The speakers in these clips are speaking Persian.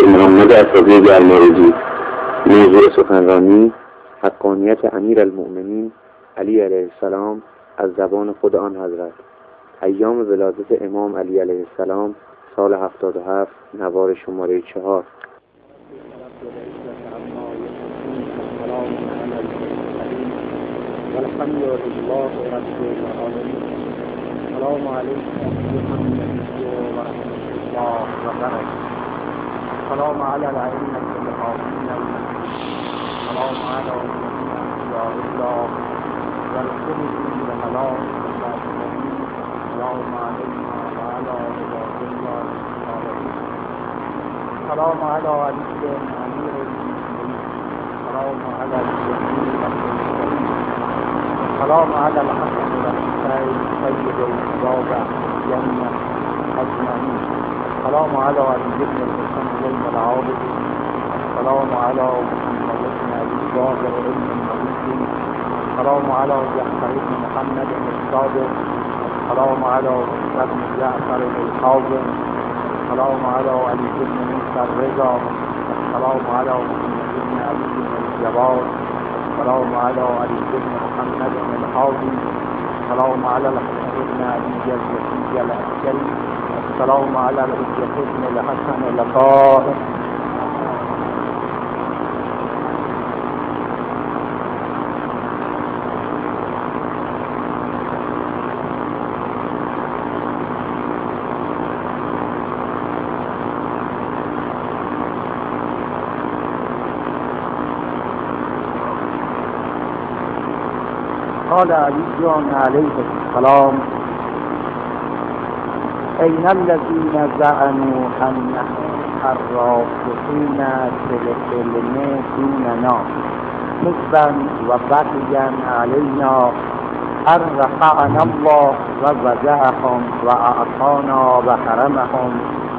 محمد عطیه گرماروی. موضوع سخنرانی حقانیت امیرالمؤمنین علی علیه السلام از زبان خود آن حضرت. ایام ولادت امام علی علیه السلام سال 77 نوار شماره 4. الحمد لله رب العالمین. السلام علیکم ایها النبی و رحمت الله و برکاته. السلام علی الائمة الهادین. السلام علی انبیاء الله و رسله و ملائکته اجمعین. السلام علینا و علی عباد الله الصالحین. السلام علی علی امیر المؤمنین. السلام علی الجمیع. السلام على الحسن والحسين سيد الشباب جنة أجمعين. السلام على علي بن الحسن بن العابدين. السلام على محمد بن أبي بكر بن المدين. السلام على جعفر بن محمد الصادق. السلام على محمد بن جعفر الحازم. السلام على علي بن موسى الرضا. السلام على محمد بن علي بن الجواد. السلام على علي بن محمد الحاضي. السلام على الحسن بن علي الزكي العسكري. السلام على الحجة بن الحسن القائم. قال علي عليه السلام: أين الذين زعموا أنهم الراسخون في العلم دوننا حزبا وبغيا علينا أن رفعنا الله ووضعهم وأعطانا وحرمهم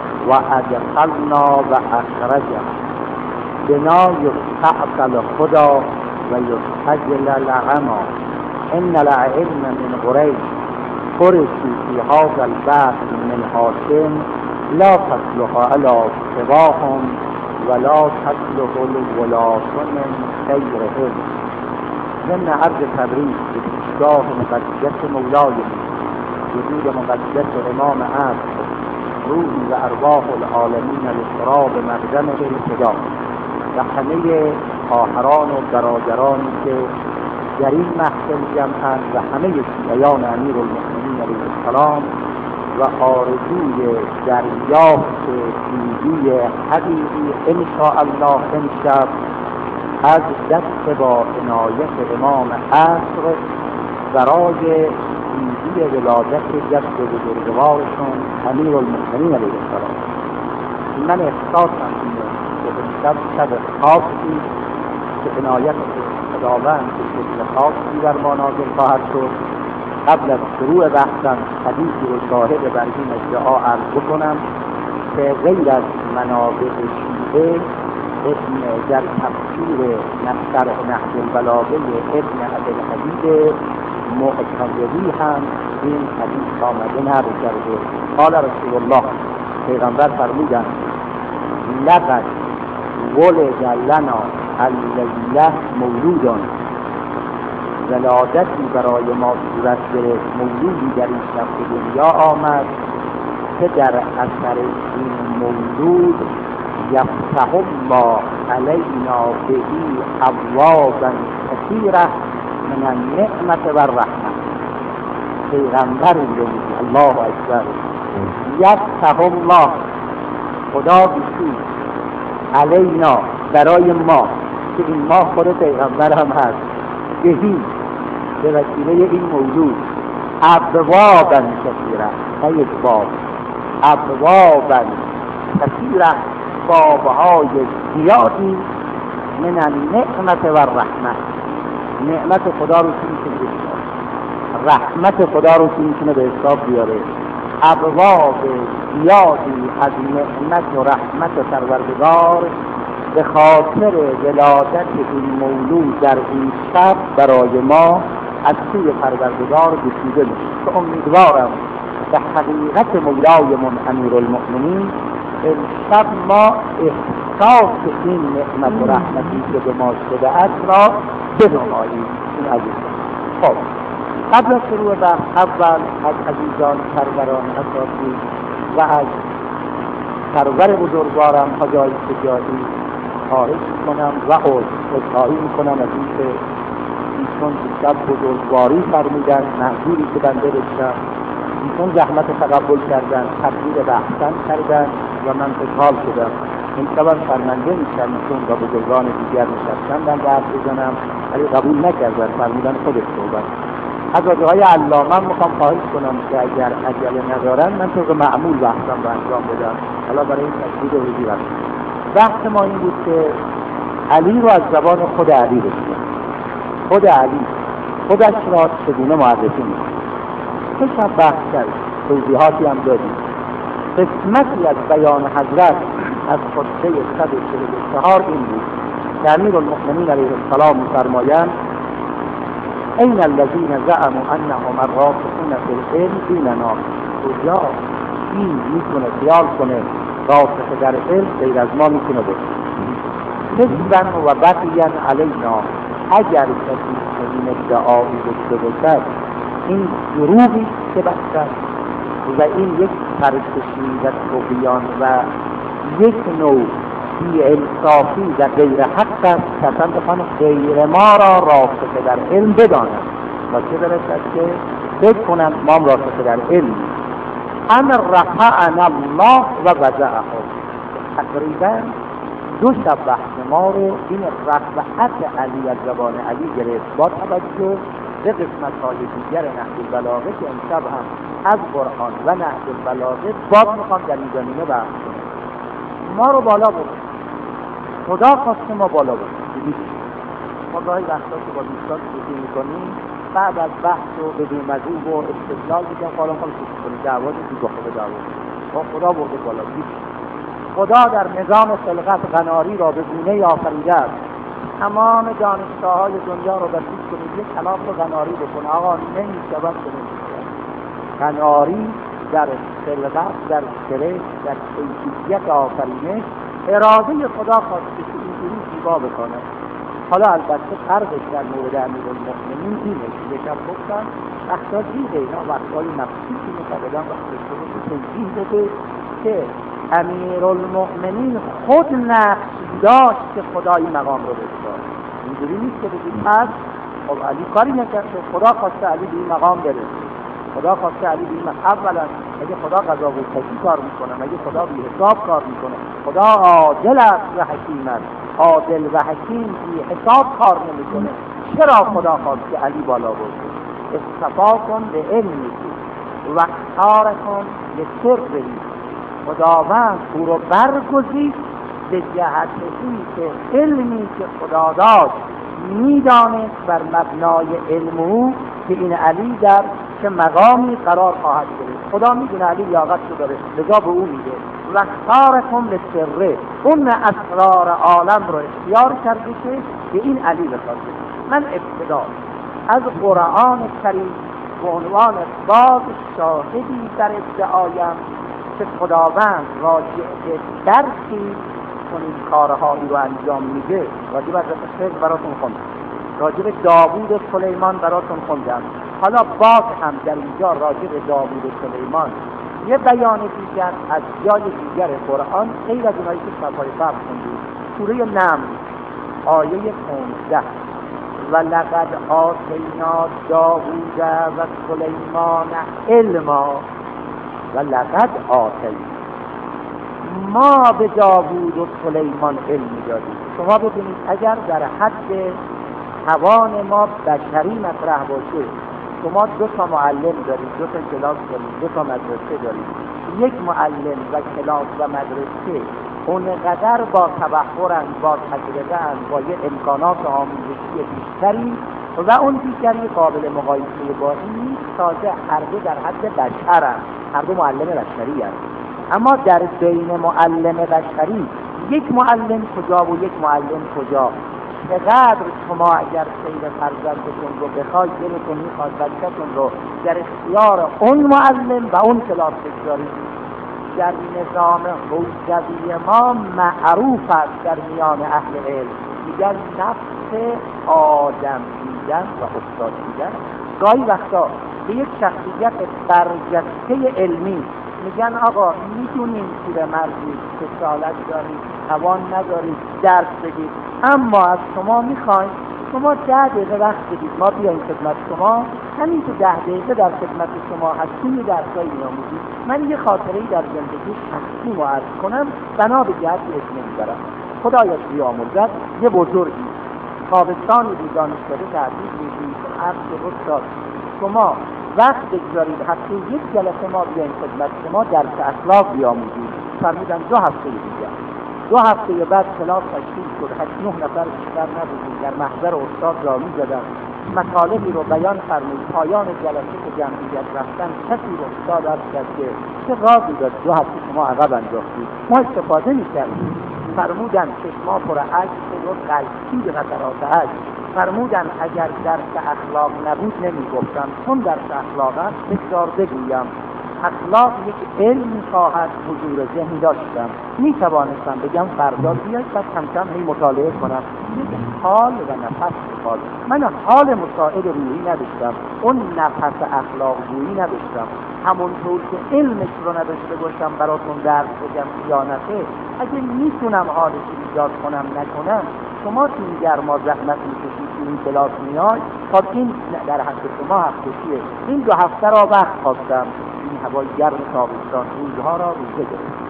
وأدخلنا وأخرجهم بنا يستعصل خدا ويستجل العمى. إن العلم من قريش فرسوا في هذا البحث من حاكم لا تصلح على سواهم ولا تصلح الولاة من غيرهم. ضمن عرض تبریک به پیشگاه مقدس مولای وجود مقدس امام عصر روحی و ارواح العالمین لسراب مقدمه الفدا و همه خواهران و برادرانی که در این محفل جمعند و همه شیعیان امیرالمؤمنین علیه السلام و آرزوی دریافت دیدی حقیقی انشاءالله امشب از دست با عنایت امام عصر برای دیدی ولادت جد بزرگوارشون امیرالمؤمنین علیه السلام. من احساسم اینه که امشب شب خاصی که عنایت خداوند به شکل خاصی بر ما نازل خواهد شد. قبل از شروع بحثم حدیثی رو شاهد بر این ادعا عرض بکنم که غیر از منابع شیعه در تفسیر شرح نهج البلاغه ابن ابی‌الحدید معتزلی هم این حدیث آمده نقل کرده. قال رسول الله، پیغمبر فرمودند: لقد ولد لنا اللیله مولودان، ولادتی برای ما صورت گرفت، مولودی در این شب به دنیا آمد که در اثر این مولود یفتح الله علینا بهی ابوابا کثیره من النعمة و الرحمة. پیغمبر میگه الله اکبر، یفتح الله، خدا بسید، علینا، برای ما، که این ما خود پیغمبر هم هست، بهی، به وسیله این مولود، ابوابا کثیره، نه یک باب، ابوابا کثیره، بابهای زیادی من النعمة و الرحمة. نعمت خدا رو میتونه بشناسه، رحمت خدا رو میتونه به حساب بیاره. ابواب زیادی از نعمت و رحمت پروردگار به خاطر ولادت این مولود در این شب برای ما از سوی پروردگار گشوده میشه که امیدوارم به حقیقت مولایمون امیرالمؤمنین امشب ما احساس این نعمت و رحمتی که به ما شده است را بنماییم. این عزیز. خب قبل از شروع بحث اول از عزیزان سروران اساسی و از سرور بزرگوارم حاجی سجادی خواهش میکنم و عذرخواهی میکنم از اینکه ایشون شب بزرگواری فرمودن، محضوری که بنده داشتم، ایشون زحمت تقبل کردن، تقدیر بحثن کردن و من خوشحال شدم. این شبم شرمنده میشم ایشون با بزرگان دیگر نشستم من بحث بزنم ولی قبول نکردن، فرمودن خودش صحبت. از آجاهای علامه میخوام خواهش کنم که اگر عجله ندارن من طبق معمول بحثم رو انجام بدم. حالا برای این تشدید حضور هست. بحث ما این بود که علی رو از زبان خود علی بکنیم. خود علی خودش را چگونه معرفی میکنه. سه شب بحث کرد، توضیحاتی هم دادیم. قسمتی از بیان حضرت از خطبه 144 این بود که امیرالمؤمنین علیه السلام می‌فرمایند این الذین زعموا انهم الراسخون فی العلم دوننا. کجا این میتونه خیال کنه راسخ در علم غیر از ما میتونه باشه. حزبا و بقیا علینا. اگر کسی این ادعایی داشته باشد این دروغی که باشد و این یک پرستشی و طغیان و یک نوع بی‌انصافی و غیر حق است که اصلا بخوان غیر ما را راسخ در علم بدانند و چه برسد که فکر کنند ما هم راسخ در علم. امر رفعنا الله و وضعه. تقریبا دو شب بحث ما رو این رفعت علی از زبان علی گرفت با توجه به قسمت‌های دیگر نهج البلاغه که امشب هم از قرآن و نهج البلاغه باز میخوام در این زمینه بحث کنم. ما رو بالا برد، خدا خواسته ما بالا برد. ما گاهی وقتا که با دوستان سوتی میکنیم بعد از بحث و بدون مزوب و استدلال میگم حالا خواهی سوتی کنیم دعوات تو خود دعوات با خدا برده بالا. خدا در نظام خلقت قناری را به گونه آفریده است. تمام دانشگاه‌های دنیا رو بررسی کنید یک کلام رو قناری بکنه. آقا نمی‌شود کنید. قناری در خلقت، در شرک، در کیفیت آفرینش اراده خدا خواسته که اینجوری زیبا بکنه. حالا البته فرقش در مورد امیرالمؤمنین اینه که یکم گفتن احتاجی اینا وقتهای نفسی که می‌کردن وقتی که توضیح بده که امیرالمؤمنین خود نقش داشت که خدایی مقام رو بسپاره. اینجوری نیست که بگید پس خب علی کاری نکرده، خدا خواسته علی به این مقام بره. خدا خواسته علی به این مقام. اولا اگه خدا قضا و قدر کار میکنه، اگه خدا بی حساب کار میکنه، خدا عادل است و حکیم است. عادل و حکیم بی حساب کار نمیکنه. چرا خدا خواست که علی بالا برده؟ اصطفا کن به علمی و اختار کن به سری. خداوند او رو برگزید به جهت این که علمی که خدا داشت میدانست بر مبنای علم او که این علی در چه مقامی قرار خواهد گرفت. خدا میدونه علی لیاقت رو داره، لذا به او میده و اختارکم للسر. اون اسرار عالم رو اختیار کرده که به این علی بخواد. من ابتدا از قرآن کریم به عنوان باز شاهدی در ادعایم که خداوند راجع به درکی کنید کارهایی رو انجام میده. راجع به حضرت براتون خوندم، راجع به داوود و سلیمان براتون خوندم. حالا باز هم در اینجا راجع به داوود و سلیمان یه بیان دیگر از جای دیگر قرآن غیر از اونایی که شب‌های قبل خوندیم. سوره نمل آیه 15 و لقد آتینا داوود و سلیمان علما و لقد آتینا. ما به داوود و سلیمان علم دادیم. شما ببینید اگر در حد توان ما بشری مطرح باشه، شما 2 معلم دارید، 2 کلاس دارید، 2 مدرسه دارید. یک معلم و کلاس و مدرسه اونقدر با تبحرن، با تجربه‌ان، با یه امکانات آموزشی بیشتری و اون دیگری قابل مقایسه با این نیست. تازه هر دو در حد بشرن، هر دو معلم بشری هست. اما در بین معلم بشری یک معلم کجا و یک معلم کجا؟ چقدر شما اگر سیر فرزندتون رو بخواید دلتون میخواد بچه‌تون رو در اختیار اون معلم و اون کلاس بگذارید، در نظام حوزوی ما معروف است در میان اهل علم، میگن نفس آدم دیدن و استاد دیدن. گاهی وقتا به یک شخصیت برجسته علمی میگن آقا میدونیم پیر مردی، کسالت دارید، توان ندارید درس بگید، اما از شما میخوایم شما 10 دقیقه وقت بدید ما بیاییم خدمت شما، همین که 10 دقیقه در خدمت شما هستیم یه درسایی میآموزیم. من یه خاطره‌ای در زندگی شخصی رو عرض کنم، بنا به جهت اسم نمیبرم. خدایش بیامرزد، یه بزرگی تابستانی بود دانشکده تحصیل می‌کرد، عرض استاد شما وقت بگذارید هفته یک جلسه ما بیاییم خدمت شما درس اخلاق بیاموزید. فرمودن 2 هفته دیگه. 2 هفته بعد کلاس تشکیل شد، 8-9 نفر بیشتر نبودیم، در محضر استاد جاری زدن، مطالبی رو بیان فرمود. پایان جلسه که جمعیت رفتن کسی رو استاد عرض کرد که چه رازی داشت 2 هفته شما عقب انداختید، ما استفاده می‌کردیم. فرمودن چشما پر اشک و قلبی به قطرات اشک. فرمودن اگر درس اخلاق نبود نمیگفتم، چون درس اخلاق است بسیار بگویم. اخلاق یک علم خواهد، حضور ذهن داشتم، میتوانستم بگم فردا بیاید بعد کم کم هی مطالعه کنم. یک حال و نفس حال، من حال مساعد روحی نداشتم، اون نفس اخلاق روحی نداشتم. همونطور که علمش رو نداشته باشم براتون درس بگم خیانته، اگه میتونم حالش ایجاد کنم نکنم، شما تو این گرما زحمت میکشید تو این کلاس میای، خب این در حق شما حقیقیه. این 2 هفته را وقت خواستم، این هوای گرم تابستان روزها را روزه گرفتم،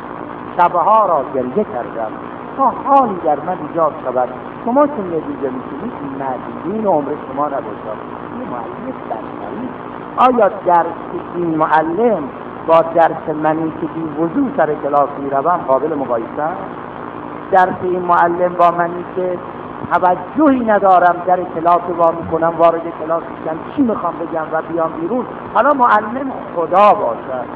شبها را گریه کردم تا حالی در من ایجاد شود. شما که نتیجه میشید مدین عمر شما نباشد. این معلم برنامه‌ای آیا درس این معلم با درس منی که بی وضو سر کلاس میروم قابل مقایسه است؟ درس این معلم با منی که توجهی ندارم در کلاس وا میکنم، وارد کلاس میشم چی میخوام بگم و بیام بیرون. حالا معلم خدا باشد،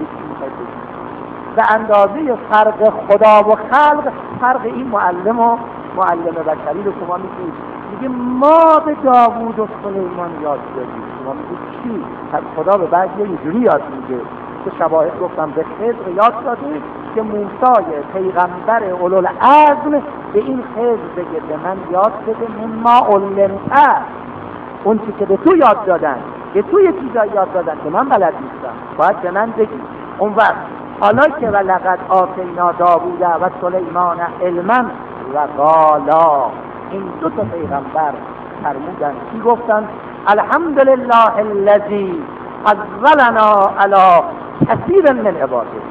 به اندازه فرق خدا و خلق، فرق این معلم و معلم بشری رو شما میگید. میگه ما به داوود و سلیمان یاد دادیم، شما میگید چی؟ خدا به بعد اینجوری یاد میگه که شواهد گفتم به خضر یاد داده که موسی پیغمبر اولوالعزم به این خضر بگه به من یاد بده مما علمت، اون چی که به تو یاد دادن، به تو یه چیزایی یاد دادن که من بلد نیستم، باید به من بگی. اون وقت حالا که ولقد آتینا داوود و سلیمان علما و قالا، این 2 تا پیغمبر فرمودن چی گفتن؟ الحمدلله الذی فضلنا علی کثیر من عباده.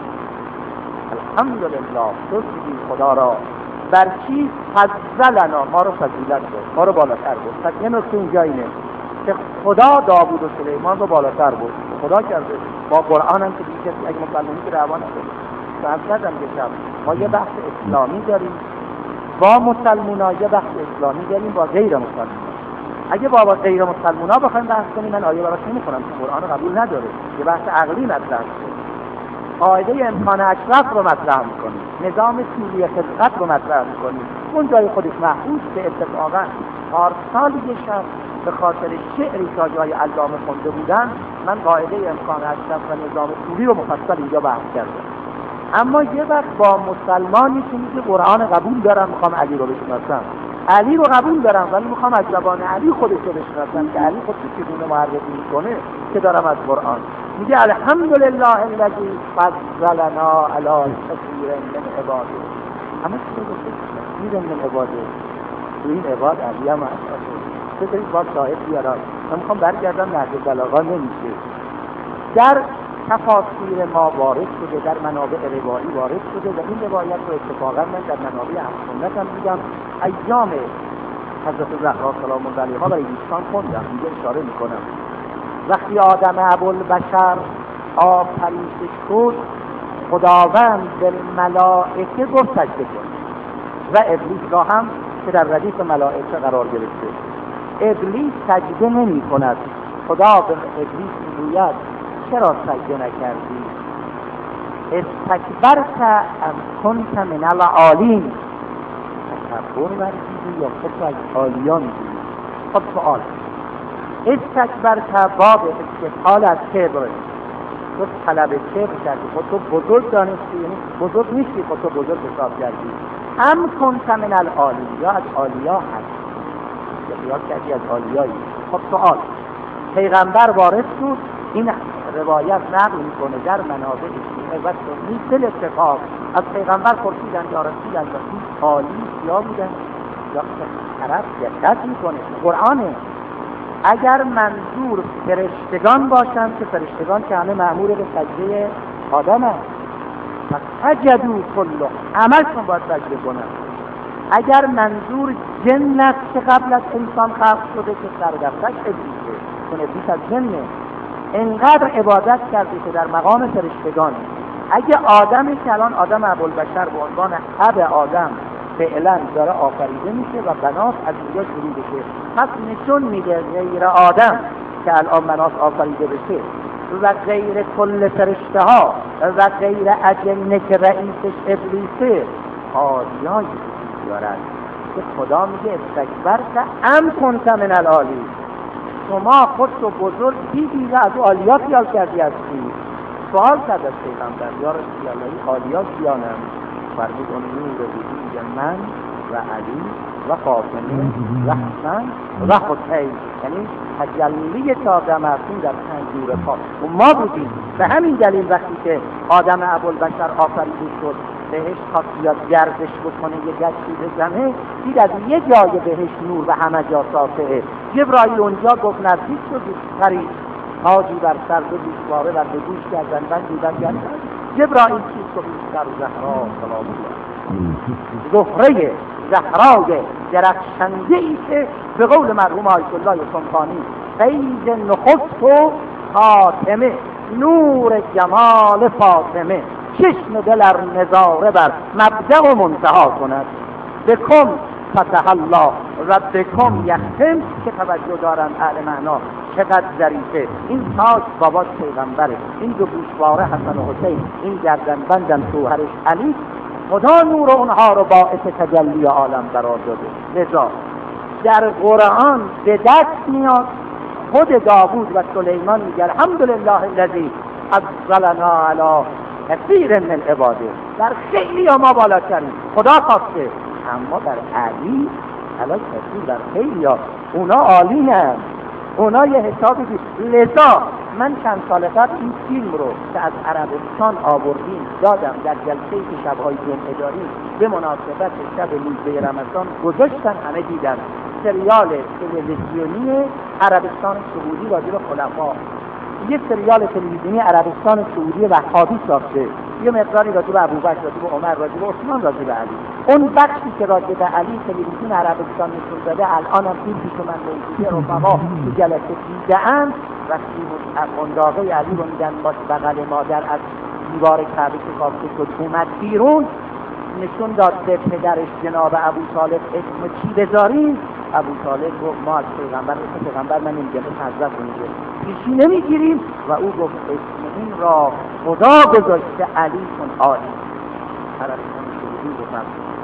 الحمدلله، شکر خدا را بر چی؟ فضلنا، ما رو فضیلت داد، ما رو بالاتر بود. پس یه نکته اینجا اینه که خدا داوود و سلیمان رو بالاتر بود، خدا کرده. با قرآن هم که دیگه اگه مسلمانی که روان نداره فهمت ندم که ما یه بحث اسلامی داریم با مسلمونا، یه بحث اسلامی داریم با غیر مسلمونا. اگه با غیر مسلمونا بخوایم بحث کنیم من آیه براش نمی‌خونم که قرآن قبول نداره، یه بحث عقلی مطرح کنیم، قاعده امکان اشرف رو مطرح می‌کنیم، نظام سوری خلقت رو مطرح می‌کنیم. اون جای خودش محفوظ به اتفاقا پارسال یه شب به خاطر شعری که جای علامه خونده بودن من قاعده امکان اشرف و نظام سوری رو مفصل اینجا بحث کردم. اما یه وقت با مسلمانی که میگه قرآن قبول دارم میخوام علی رو بشناسم، علی رو قبول دارم ولی میخوام از زبان علی خودش رو بشناسم که علی خودش چگونه معرفی میکنه که دارم از قرآن. میگه الحمدلله الذی فضلنا علی کثیر من عباده. همه چیز رو کثیر من عباده، تو این عباد علی هم هست. بذارید باید صاحب بیارم، من میخوام برگردم نهج البلاغه نمیشه. در تفاسیر ما وارد شده، در منابع روایی وارد شده و این روایت رو اتفاقا من در منابع اهل سنت هم دیدم. ایام حضرت زهرا سلام الله علیها برای دوستان خوندم، اینجا اشاره میکنم. وقتی آدم ابوالبشر آفریده شد، خداوند به ملائکه گفت سجده کن و ابلیس را هم که در ردیف ملائکه قرار گرفته. ابلیس سجده نمی کند. خدا به ابلیس میگوید چرا سجده نکردی؟ استکبرت ام کنت من العالین، تکبر ورزیدی یا خود از عالیان میگویی؟ خب سؤال، استکبرت باب استفعال از کبر، تو طلب چه کردی، خود تو بزرگ دانستی، یعنی بزرگ نیستی، خود تو بزرگ حساب کردی. هم کنت من العالی، یا از عالیا هست، یا خیال کردی از عالیایی. خب سوال، پیغمبر وارث بود، این روایت نقل میکنه در منابع شیعه و سنی دل اتفاق از پیغمبر پرسیدن یا رسول الله این عالی کیا بودن؟ یا طرف دقت میکنه قرآنه. اگر منظور فرشتگان باشن که فرشتگان که همه مأمور به سجده آدم هست، پس سجدوا کله، همشون باید سجده کنن. اگر منظور جن است که قبل از انسان خلق شده که سردفتش ابلیسه، چون ابلیس از جنه، انقدر عبادت کرده که در مقام فرشتگان. اگه آدمی که الان آدم ابوالبشر به عنوان اب آدم فعلا داره آفریده میشه و بنات از اینجا شروع بشه، پس نشون میده غیر آدم که الان بنات آفریده بشه و غیر کل فرشته ها و غیر اجنه که رئیسش ابلیسه آدیایی دارد که خدا میگه استکبرت ام کنت من العالی، شما خود رو بزرگ دیدی و از عالیا خیال کردی هستی. سوال کرد از پیغمبر یا رسول الله عالیا کیانم؟ فرمود اون نور وجود من و علی و فاطمه و حسن و حسین، یعنی تجلی آدم افزون در پنجور پاک ما بودیم. به همین دلیل وقتی که آدم ابوالبشر آفریده شد بهش خواست بیاد گردش بکنه یه گشتی بزنه، دید از یه جای بهش نور و همه جا ساطعه. جبرائیل اونجا گفت نزدیک شدی قریب تاجی بر سر دو گوشواره و به گوش کردن بندی بر گردن. جبرائیل چیز گفت در زهرا سلام الله، زهره زهرای درخشنده ای که به قول مرحوم آیت الله سلطانی فیض نخست و خاتمه، نور جمال فاطمه، چشم دل ار نظاره بر مبدأ و منتها کند، بکم فتح الله و بکم یختم، که توجه دارن اهل معنا چقدر ظریفه. این تاج باباش پیغمبره، این دو گوشواره حسن و حسین، این گردنبندم شوهرش علی. خدا نور اونها رو باعث تجلی عالم قرار داده. لذا در قرآن به دست میاد خود داوود و سلیمان میگه الحمدلله الذی افضلنا علی کثیر من عباده، در خیلی ما بالاترین خدا خواسته، اما در علی علی کثیر، در خیلی اونا عالی نه، اونا یه حسابی دید. لذا من چند سال قبل این فیلم رو که از عربستان آوردیم دادم در جلسه‌ای که شب‌های جمعه داریم به مناسبت شب روزه رمضان گذاشتن، همه دیدن. سریال تلویزیونی عربستان سعودی راجع به خلفا، یه سریال تلویزیونی عربستان سعودی وهابی ساخته، یه مقداری راجع به ابوبکر، راجع به عمر، راجع به عثمان، راجع به علی. اون بخشی که راجع به علی تلویزیون عربستان نشون داده، الانم فیلمی که من به رفقا تو جلسه دیده‌ام، وقتی قنداقه علی رو میدن باش بغل مادر از دیوار کعبه که کافته شد اومد بیرون، نشون داد به پدرش جناب ابو طالب اسم چی بذاریم. ابو طالب گفت ما از پیغمبر من نمیگم، حضرت میگه پیشی نمیگیریم، و او گفت اسم این را خدا گذاشته علی کن عالی. عربستان سعودی گفتم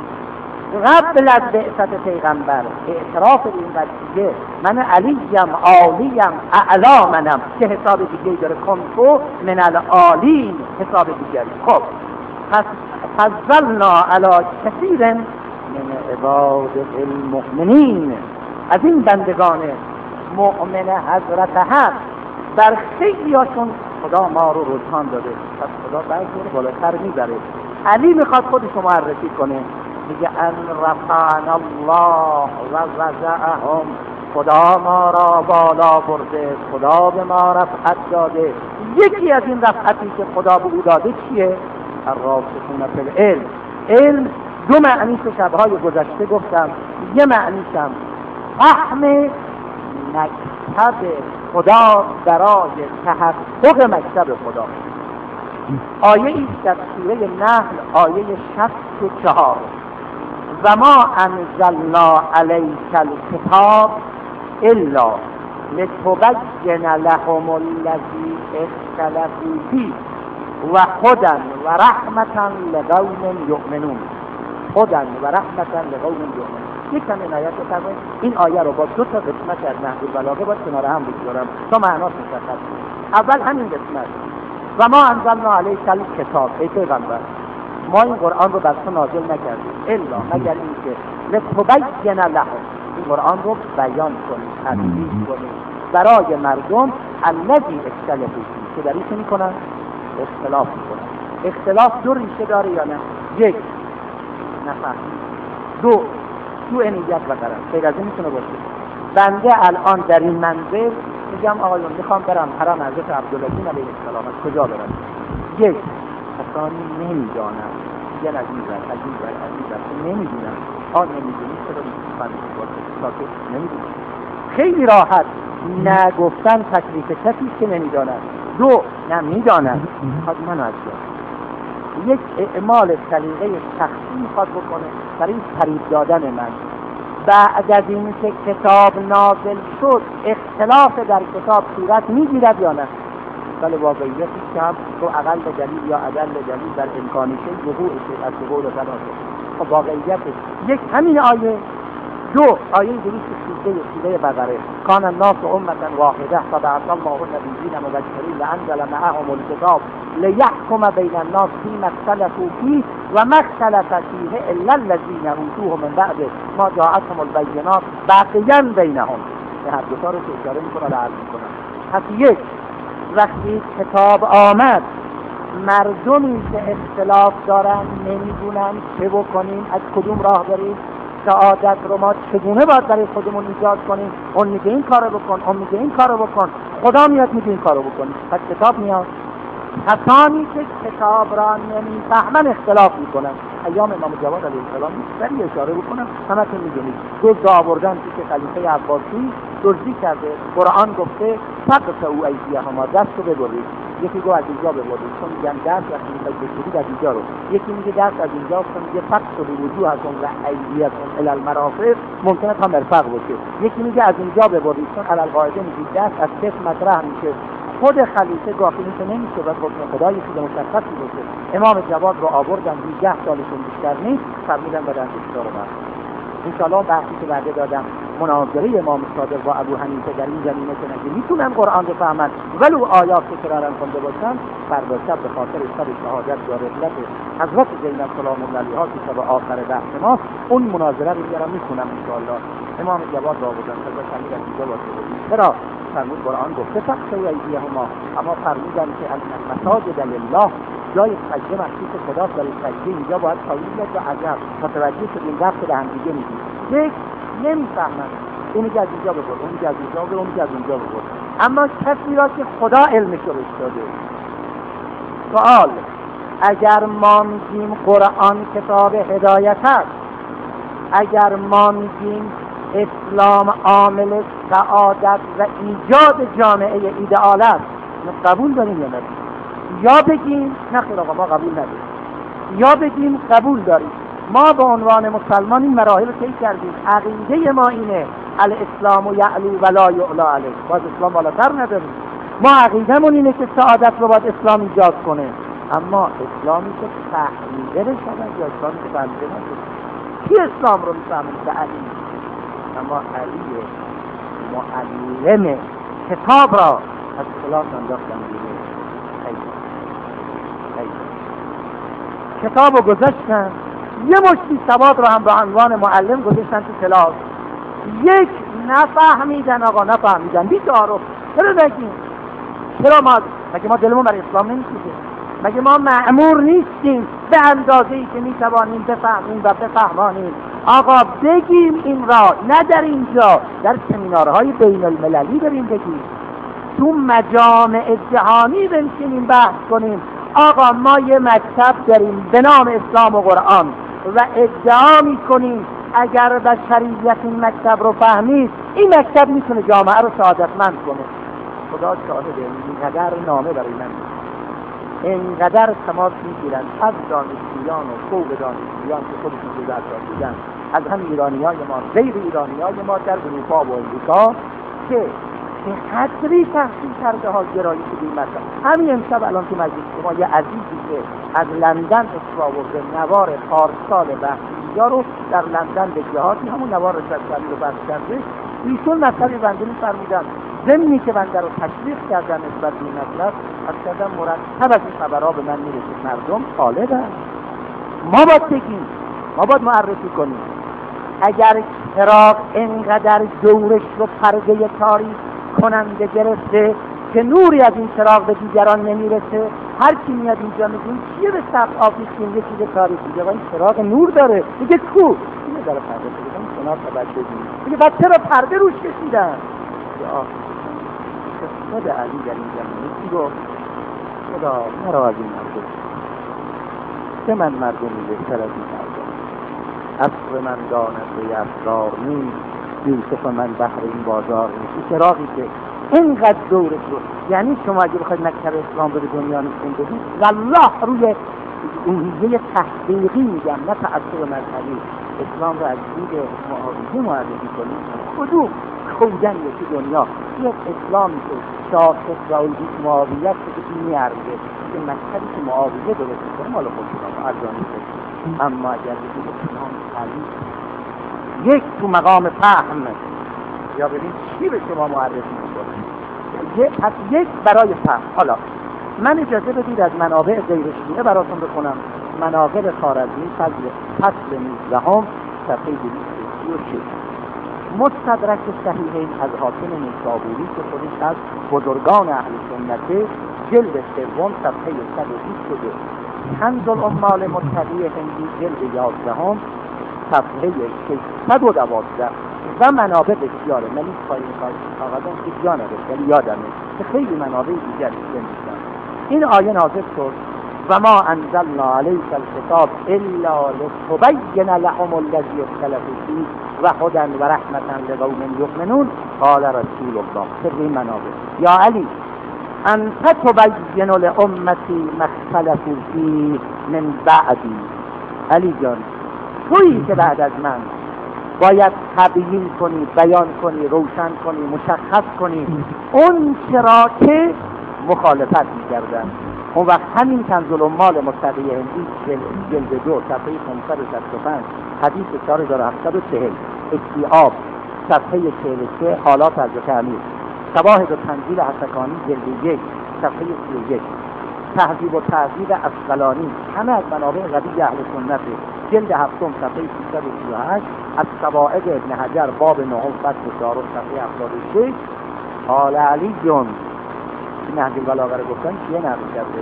قبل از بعثت پیغمبر اعتراف این قضیه من علیم عالیم اعلا منم، که حساب دیگه داره، کنتو من العالین حساب دیگه. خب پس فضلنا علی کثیر من عباد المؤمنین، از این بندگان مؤمن حضرت حق در خیلیاشون خدا ما رو رجحان داده، پس خدا بعضی رو بالاتر میبره. علی میخواد خودشو معرفی کنه، میگه ان رفعنا الله و وضعهم، خدا ما را بالا برده، خدا به ما رفعت داده. یکی از این رفعتی که خدا به او داده چیه؟ الراسخون فی العلم. علم دو معنی که شبهای گذشته گفتم، یه معنیشم فهم مکتب خدا برای تحقق مکتب خدا. آیه ایست در سوره نحل، آیه 64، و ما انزلنا علیک الکتاب الا لتبین لهم الذی اختلفوا فیه و هدی و رحمة لقوم یؤمنون. هدی و رحمة لقوم یؤمنون. یک کمی این آیه رو بفرمایید. این آیه رو با دو تا قسمت از نحو البلاغه باید کنار هم بگذارم تا معناش مشخص. اول همین قسمت و ما انزلنا علیک الکتاب، ای پیغمبر ما این قرآن رو بر تو نازل نکردیم الا مگر اینکه لتبین لهم، این قرآن رو بیان کنیم، تبیین کنیم برای مردم الذی اختلفوا فیه، که در این چه میکنن؟ اختلاف میکنن. اختلاف دو ریشه داره یا نه؟ یک، نفهمید. دو، سوء نیت و غرض. غیر از این میتونه باشه. بنده الان در این منزل میگم آقایون میخوام برم حرم حضرت عبدالعظیم علیه السلام، از کجا برم؟ یک، کسانی نمیدانم، یه عزیزم نمیدونم. نمیدونی چرا میتونم نمیدونم. خیلی راحت نگفتن تکلیف کسی که نمیدانم. دو، نمیدانم میخواد من از یک اعمال سلیقه شخصی میخواد بکنه برای فریب دادن من. بعد از این که کتاب نازل شد اختلاف در کتاب صورت میگیرد یا نه؟ بله، واقعیتی که هم تو اقل دلیل یا ادل دلیل در امکانیشه وقوع شد از قول تناسب. خب واقعیت یک همین آیه. دو، آیه 213 سوره بقره کان الناس امة واحده فبعث الله النبیین مبشرین وانزل معهم الکتاب لیحکم بین الناس فیما اختلفوا فیه و ما اختلف فیه الا الذین اوتوه من بعد ما جاءتهم البینات بغیا بینهم. هر دو تا رو که اشاره میکنه و عرض میکنه. پس یک، وقتی کتاب آمد مردمی که اختلاف دارن نمیدونن چه بکنیم، از کدوم راه بریم، سعادت رو ما چگونه باید برای خودمون ایجاد کنیم، اون میگه این کارو بکن، اون میگه این کارو بکن، خدا میاد میگه این کارو بکنیم. پس کتاب میاد. کسانی که کتاب را نمیفهمن اختلاف میکنن. ایام امام جواد علیه السلام سری اشاره بکنم، همتون میدونید دزد آوردن که خلیفه عباسی دزدی کرده، قرآن گفته فقطعوا ایدیهما، دست رو ببرید. یکی گفت از اینجا ببرید چون میگن دست وقتی میخواید بشورید از اینجا رو، یکی میگه دست از اینجا چون میگه فقطعوا وجوهکم و ایدیکم الی المرافق، ممکنه تا مرفق باشه. یکی میگه از اینجا ببرید چون علی القاعده میگه دست از کف مطرح میشه. خود خلیفه گاهی میشه نمیشه و حکم خدا یه چیز مشخصی باشه. امام جواد رو آوردن 18 سالشون بیشتر نیست، فرمودن بدن دستار رو برد. انشاءالله بحثی که بعد دادم مناظره امام صادق با ابو حنیفه در این زمینه که نگه میتونن قرآن رو فهمن ولو آیات تکرارن کنده باشن، فردا شب به خاطر شب شهادت یا رحلت حضرت زینب سلام الله علیها که شب آخر بحث ماست، اون مناظره رو میارم میکنم انشاءالله. امام جواد رو آوردن حضرت حمید از اینجا باشه. چرا؟ فرمود قرآن گفته فقطعوا ایدیهما، اما فرمودن که المساجد لله، جای سجده مخصوص خداست، برای سجده اینجا باید تایید و عجب متوجه شد این وقت به هم دیگه میگیم. یک، نمیفهمن، اون میگه از اینجا ببر، اون میگه از اینجا ببر، اون میگه از اینجا ببر. اما کسی را که خدا علمش رو داده. سوال، اگر ما میگیم قرآن کتاب هدایت است، اگر ما میگیم اسلام عامل سعادت و ایجاد جامعه ایدئال است، قبول داریم یا نداریم؟ یا بگیم نه خیر آقا ما قبول نداریم، یا بگیم قبول داریم. ما به عنوان مسلمان این مراحل رو طی کردیم. عقیده ما اینه الاسلام یعلو ولا یعلا علیه، باز اسلام بالاتر نداریم. ما عقیدمون اینه که سعادت رو باید اسلام ایجاد کنه، اما اسلامی که فهمیده بشود یا اسلامی که فهمیده نشد. کی اسلام رو میفهمه؟ به علی. اما علی معلم کتاب را از خلاف انداختن دیگه. کتاب رو گذاشتن، یه مشتی سواد رو هم به عنوان معلم گذاشتن تو کلاس. یک، نفهمیدن آقا، نفهمیدن بی‌تعارف. چرا بگیم؟ چرا مگه ما دلمون برای اسلام نمی‌سوزه؟ مگه ما مأمور نیستیم به اندازه‌ای که می‌توانیم بفهمیم و بفهمانیم؟ آقا بگیم این را، نه در اینجا، در سمینارهای بین المللی بریم بگیم، تو مجامع جهانی بنشینیم بحث کنیم. آقا ما یه مکتب داریم به نام اسلام و قرآن و ادعا میکنیم اگر بشریت این مکتب رو فهمید، این مکتب میتونه جامعه رو سعادتمند کنه. خدا شاهده، اینقدر نامه برای من، اینقدر تماس میگیرن از دانشجویان و فوق دانشجویان که خودشون رو در دادن، از هم ایرانیای ما، غیر ایرانیای ما در اروپا و امریکا که این قدری تحصیل کرده ها گرایی که این مطلب. همین امشب الان تو مجلس شما یه عزیزی که از لندن اصلا آورده نوار پارسال بحثی‌ها رو در لندن به جهاتی همون نوار رسدتری رو بحث کرده، ایشون مطلبی بنده می‌فرمودن ضمنی که من در رو تشویق کردم نسبت به این مطلب، از کردم مرتب از این خبرها به من میرسه مردم طالبن. ما باید بگیم، ما باید معرفی کنیم. اگر چراغ اینقدر دورش رو پرده تاریک کننده گرفته که نوری از این چراغ به دیگران نمیرسه، هر کی میاد اینجا میگه چیه به سقف آفیسین یه چیز تاریکی میگه این چراغ نور داره، میگه کو اینو داره پرده میگه این شناخت بعد ببینید میگه بعد چرا پرده روش کشیدن؟ خود علی در این زمینه چی گفت؟ خدا مرا از این مردم که من مردمی بهتر از این مردم، عصر من داند به اسرار نیست، یوسف من بحر این بازار نیست. چراغی که اینقدر دورش رو، یعنی شما اگه بخواید مکتب اسلام به دنیا نشون بدید والله روی اونیه تحقیقی میگم نه تعصب مذهبی اسلام رو از دید معاویه معرفی کنید، کدوم کودن یکی دنیا یک اسلامی که شاخص و الگوی معاویت که این میارده که مکتبی که معاویه درست کنه مال خودشون ارزانی کنید. اما اگر بگید اسلام علی یک تو مقام فهم یا ببین چی به شما معرفی میکنه، پس یک برای فهم. حالا من اجازه بدید از منابع غیر شیعه براتون بخونم. مناقب خوارزمی فصل 19 صفحه 236 مستدرک صحیحین از حاکم نیسابوری که خودش از بزرگان اهل سنت، جلد سوم صفحه 122 کنز العمال متقی هندی جلد 11 صفحه 612 و منابع بسیاره. من این کاغذم که جا نداشت یادمه که خیلی منابع دیگری می‌دونم. این آیه نازل شد و ما انزلنا علیک الکتاب الا لتبین لهم الذی اختلفوا فیه و هدی و رحمة لقوم یؤمنون قال رسول الله. این منابع یا علی انت تبین لامتی ما اختلفوا فیه من بعدی. علی جان تویی که بعد از من باید تبیین کنی، بیان کنی، روشن کنی، مشخص کنی اون چرا که مخالفت می‌کردن. اون وقت همین کنز العمال متقی هندی جلد 2 صفحه 565 حدیث 4740 استیعاب صفحه 43 حالات از تعمیر شواهد و تنزیل حسکانی جلد 1 صفحه 31 تهذیب و تهذیب اسقلانی همه از منابع قوی اهل سنت جلد 7 صفحه 338 از قواعد ابن حجر باب 9 فصل 4 صفحه 76 قال علی جون نهج البلاغه رو گفتن چیه نقل کرده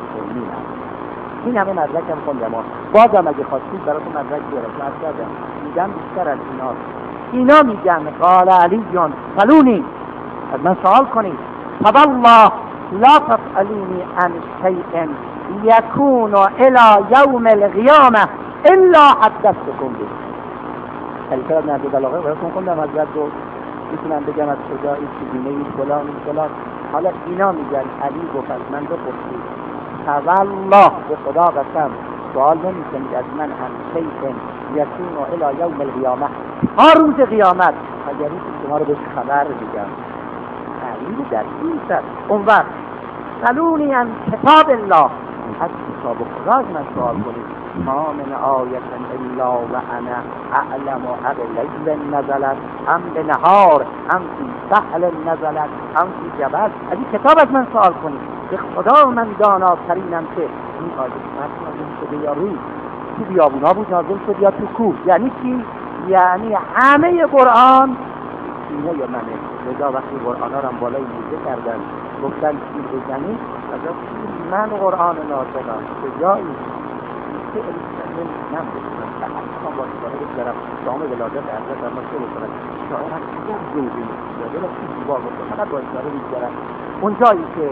این همه مدرک هم خوندم. بازم اگه خواستید براتون مدرک بیارم کردم میگم بیشتر از اینا میگن قال علی جون سلونی از من سوال کنید فوالله لا تسألونی عن شیء یکون الى یوم القیامه الا حدثتکم به. الکتاب نهج البلاغه براتون خوندم حضرت رو میتونم بگم از کجا این چیزینه فلان. حالا اینا میگن علی گفت از من بپرسید والله به خدا قسم سوال نمیکنید از من هم شیء یکون الی یوم القیامه تا روز قیامت اگر این شما رو به خبر بگم علی در این سر اون وقت سلونی عن کتاب الله از کتاب خدا من سوال کنید ما من آیت الا و انا اعلم اغلیل نزلت ام به نهار ام فی سحل نزلت ام فی جبل. از این کتاب از من سوال کنید به خدا من داناترینم که این آیه نازل شده یا روی تو بیابونا بود نازل شد یا تو کوه. یعنی چی؟ یعنی همه قرآن اینه یا منه. لذا وقتی قرآن ها رو بالای موزه کردن گفتن چی بزنید از من قرآن ناطقم به جایی که الاسلام نمیدونم اصلا با سواره بگذارم دام ولادت حضرت در مصر بکنم شاعر هم چیزا جوزی میگه دلم چیز زیبا بکنم فقط با سواره بگذارم اون جایی که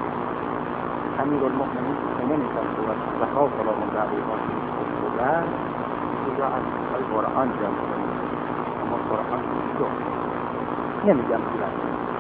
امیر المؤمنین خونه نشسته و خواه سلام در ایمان بودن اونجا از قرآن جمع کنیم اما قرآن شو نمیگم بیرد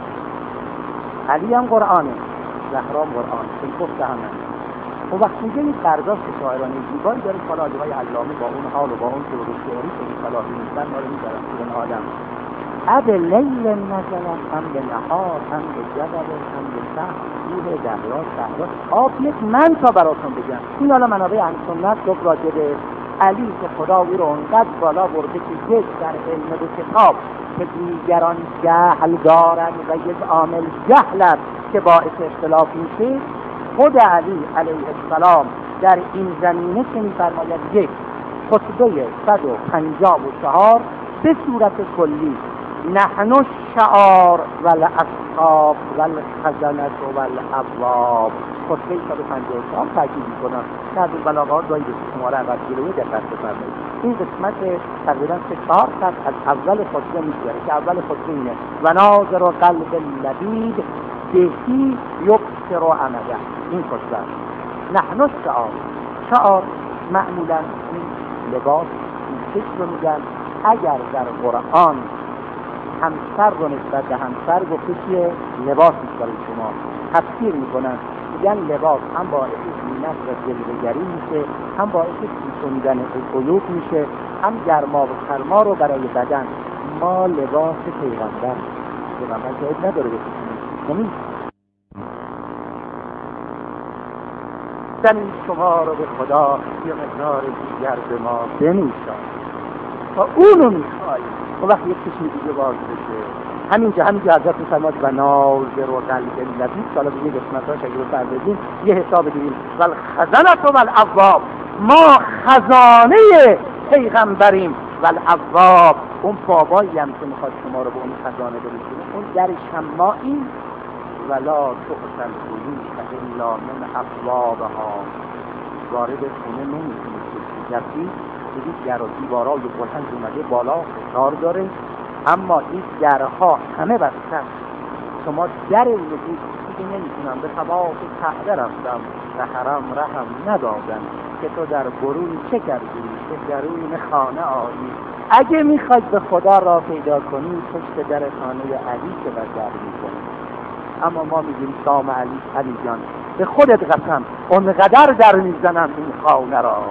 علی هم قرآنه زهرام قرآن این گفته همه و وقت میگه این برداشت شاعرانه زیبایی داره که آقای علامه با اون حال و با اون شروع شعری که این صلاحی نیستن ما رو میدارن که اون آدم اب لیل نزلن هم به نهار هم به جبل هم به سحر کوه دریا صحرا آب یک من تا براتون بگم. این حالا منابع اهل سنت گفت راجع به علی که خدا او رو اونقدر بالا برده که یک در علم و کتاب که دیگران جهل دارند و یک عامل جهل است که باعث اختلاف میشه، خود علی علیه السلام در این زمینه که می‌فرماید یک خطبه 154 به صورت کلی نحن الشعار والاصحاب والخزنة والابواب، خطبه 154 تاکید می‌کنم که از بلاغات دایی به شماره عقب گیروی دقت بفرمایید. این قسمت تقریبا 3-4 صفحه از اول خطبه می‌گذره که اول خطبه اینه و ناظر قلب اللبید بهی یبصر عمده. این خطبه نحن الشعار، شعار معمولا این لباس این شکل رو میگن. اگر در قرآن همسر رو نسبت به همسر گفته که لباس برای شما تفسیر میکنن، میگن لباس هم باعث زینت و جلوه‌گری میشه، هم باعث پوشوندن عیوب میشه، هم گرما و سرما رو برای بدن. ما لباس پیغمبر که عیب نداره بپوشونیم، زمین شما رو به خدا یه مقدار دیگر به ما بمیشان و اونو میخوایی و وقتی یک چشم دیگه باز بشه. همینجا حضرت میفرماد و ناظر و قلب اللبید. سالا دیگه قسمتاش اگه رو فرزدیم یه حساب دیگیم والخزنة والابواب، ما خزانه پیغمبریم والابواب، اون بابایی هم که میخواد شما رو به اون خزانه برسونه، اون درش هم ما این ولا تؤتى البیوت الا من ابوابها، وارد خونه نمیتونید بشید. دیدید در و دیوارای بلند اومده بالا کار داره، اما این درها همه بسته. شما در اون دیگه نمیتونم، به طواف کعبه رفتم و حرم رحم ندادن که تو در برون چه کردی که درون خانه آیی. اگه میخواید به خدا را پیدا کنی پشت در خانه علی که بردار میکنی. اما ما میگیم سام علی جان به خودت قسم اونقدر در میزنم این خانه را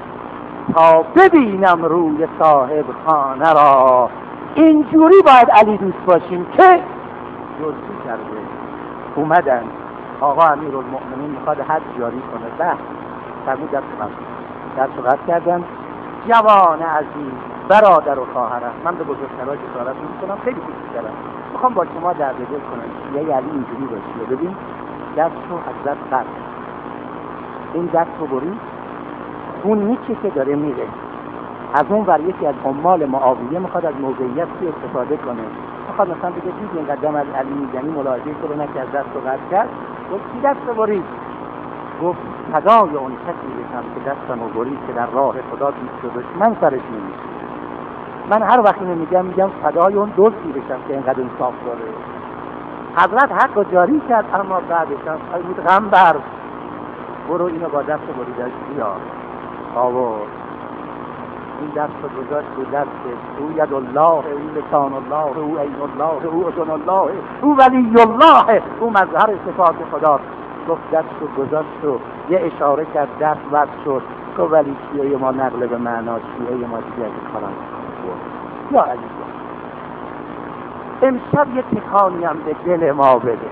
تا ببینم روی صاحب خانه را. اینجوری باید علی دوست باشیم که جزئی کرده اومدن آقا امیرالمؤمنین میخواد حد جاری کنه، بس فرمود در صحبت کردن جوان عزیز برادر و خواهرم، من به بزرگترها اشارت میکنم، خیلی دوست دارم، میخوام با شما درد دل کنم. یه علی اینجوری باشه، ببین دست رو حضرت قرد، این دست رو برید اون نیچه که داره میره از اون ور یکی از عمال معاویه میخواد از موقعیت استفاده کنه، میخواد مثلا بگه دیدی این قدم از علی میزنی ملاحظه کنه که از دست رو قرد کرد. گفت کی دست رو برید؟ گفت فدای اون کسی بشم که دستم رو برید که در راه خدا دوست شدش من سرش نمیشه. من هر وقت اینو میگم فدای اون دوستی بشم که اینقدر انصاف داره. حضرت حق رو جاری کرد، اما بعدش هم فرمود غمبر برو اینو با دست بریدش بیار. آورد این دست رو گذاشت رو دست او ید الله، او لسان الله، او عین الله، او اذن الله، او ولی الله، او مظهر صفات خدا. گفت دست رو گذاشت و یه اشاره کرد دست وقت شد که ولی شیعه ما نقل به معنا، شیعه ما دیگه از کلام یا علی امشب یه تکانی هم به دل ما بده،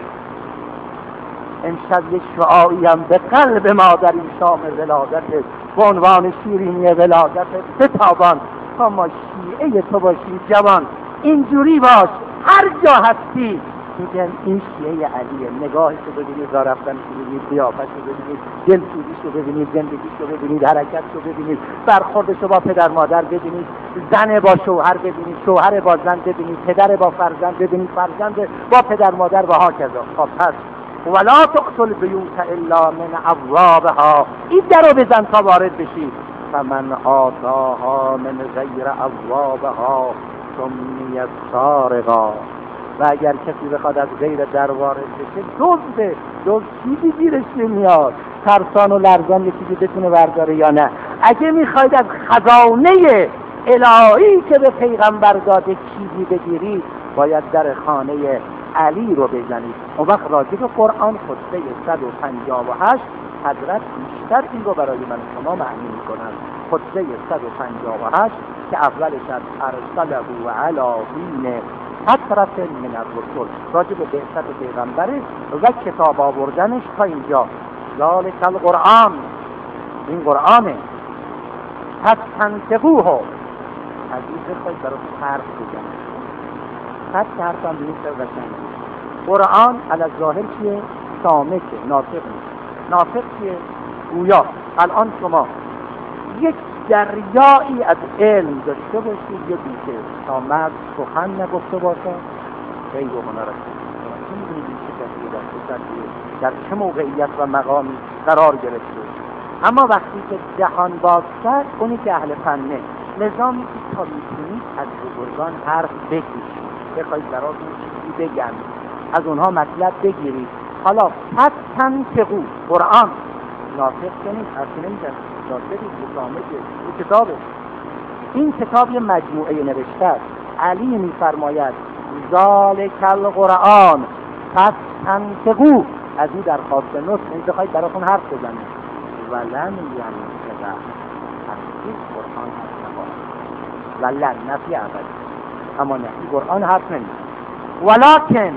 امشب یه شعاعی هم به قلب ما در این شام ولادت به عنوان شیرینی ولادت بتابان تا ما شیعه تو باشیم. جوان اینجوری باش، هر جا هستی میگن این شیعه علیه. نگاهش رو ببینید، راه رفتنش رو ببینید، قیافش رو ببینید، دلسوزیش رو ببینید، زندگیش رو ببینید، حرکتش رو ببینید، برخوردش رو با پدر مادر ببینید، زن با شوهر ببینید، شوهر با زن ببینید، پدر با فرزند ببینید، فرزند با پدر مادر و هاکذا. خب پس ولا تؤتوا البیوت الا من ابوابها، این در رو بزن تا وارد بشی. فمن آتاها من غیر ابوابها سمی السارقا، و اگر کسی بخواد از غیر در وارد بشه دزد چیزی گیرش نمیاد، ترسان و لرزان یه چیزی بتونه برداره یا نه. اگه میخواید از خزانه الهی که به پیغمبر داده چیزی بگیرید باید در خانه علی رو بزنید. اون وقت راجع به قرآن خطبه 158 حضرت بیشتر این رو برای من شما معنی میکنن. خطبه 158 که اولش از ارسله و علی دین فترت من الرسل راجع به بعثت پیغمبره و کتاب آوردنش تا اینجا. ذالک القرآن، این قرآنه. پس تنطقوه از این بخواید برای حرف بزن. پس حرف هم نیست بزن. قرآن علی ظاهر چیه؟ سامته، ناطق نیست. ناطق چیه؟ گویا. الان شما یک دریایی از علم داشته باشید یه گوشه تا مرد سخن نگفته باشه غیب و هنر چه میدونید این چه کسی در چه موقعیت و مقامی قرار گرفته. اما وقتی که جهان باز کرد اونی که اهل فنه نظامی که تا میتونید از بزرگان حرف بکشید، بخواید براتون چیزی بگن، از اونها مطلب بگیرید. حالا پس تنطقو قرآن ناطق که نیست، اصلا نمیشه ناطقی بسامه که کتابه. این کتاب یه مجموعه نوشته است. علی میفرماید ذالک القرآن پس تنطقو، از این درخواست نطق این بخواید براتون حرف بزنید. ولن ینطق هرگز قرآن حرف نخواهد. ولن نفی ابدی، اما نفی قرآن حرف نمیزنه. ولکن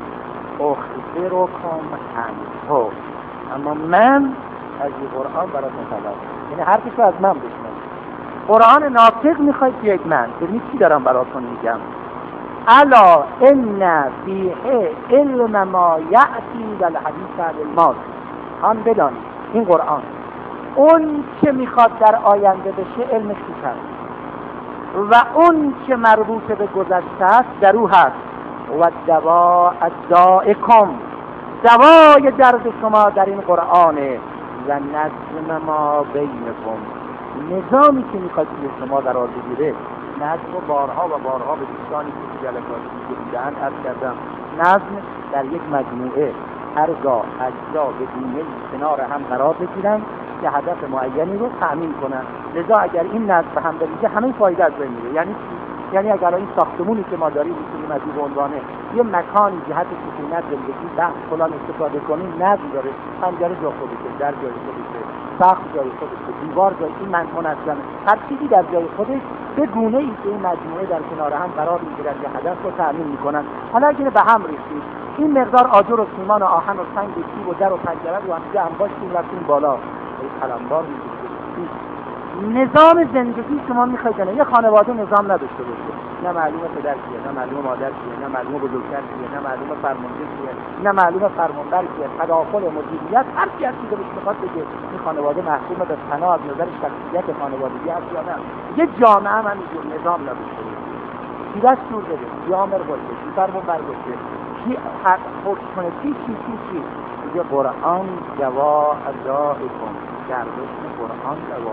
اخبرکم عنه، اما من از این قرآن براتون خبر، یعنی حرفی که از من بشنوید. قرآن ناطق میخواید بیاید من ببینید چی دارم براتون میگم. الا ان فیه علم ما یأتی در الحدیث عن الماضی. هم بدانید این قرآن اون که میخواد در آینده بشه علم توش هست و اون که مربوط به گذشته است در او هست. و دوا دائکم، دوای درد شما در این قرآنه. و نظم ما بینکم، نظامی که میخواد توی شما قرار بگیره. نظم و بارها و بارها به دوستانی که جلساتی که دیدن عرض کردم، نظم در یک مجموعه هرگاه اجزا به گونه‌ای کنار هم قرار بگیرن که هدف معینی رو تأمین کنن. لذا اگر این نظم به هم بریزه همه فایده از بین میره. یعنی اگر این ساختمونی که ما داریم میتونیم از این عنوانه یه مکانی جهت سکونت زندگی بحث فلان استفاده کنیم، نظم داره، پنجره جا خودشه، در جای خودشه، سقف جای خودشه، دیوار جای این مناسبه، هر چیزی در جای خودش به گونه‌ای که این مجموعه در کنار هم قرار میگیرن که هدف رو تأمین میکنن. حالا اگه به هم ریختید این مقدار آجر و سیمان و آهن و سنگ و چوب و در و پنجره رو هم دیگه انباشتیم رفتیم بالا ای قلمدار میگید. نظام زندگی شما میخواید یه خانواده نظام نداشته باشه، نه معلومه پدر کیه، نه معلومه مادر کیه، نه معلومه بزرگتر کیه، نه معلومه فرمانده کیه، نه معلومه فرمانبر کیه، تداخل مدیریت هر کی هستی دلش میخواد بگه این خانواده محکوم به فنا از نظر شخصیت خانوادگی هست یا نه. یه جامعه هم همینجور نظام نداشته باشه، کی دستور بده، کی آمر باشه، کی فرمانبر باشه، کی حکم کنه، کی دیگه قرآن جوا ادائکم، گردش قرآن جوا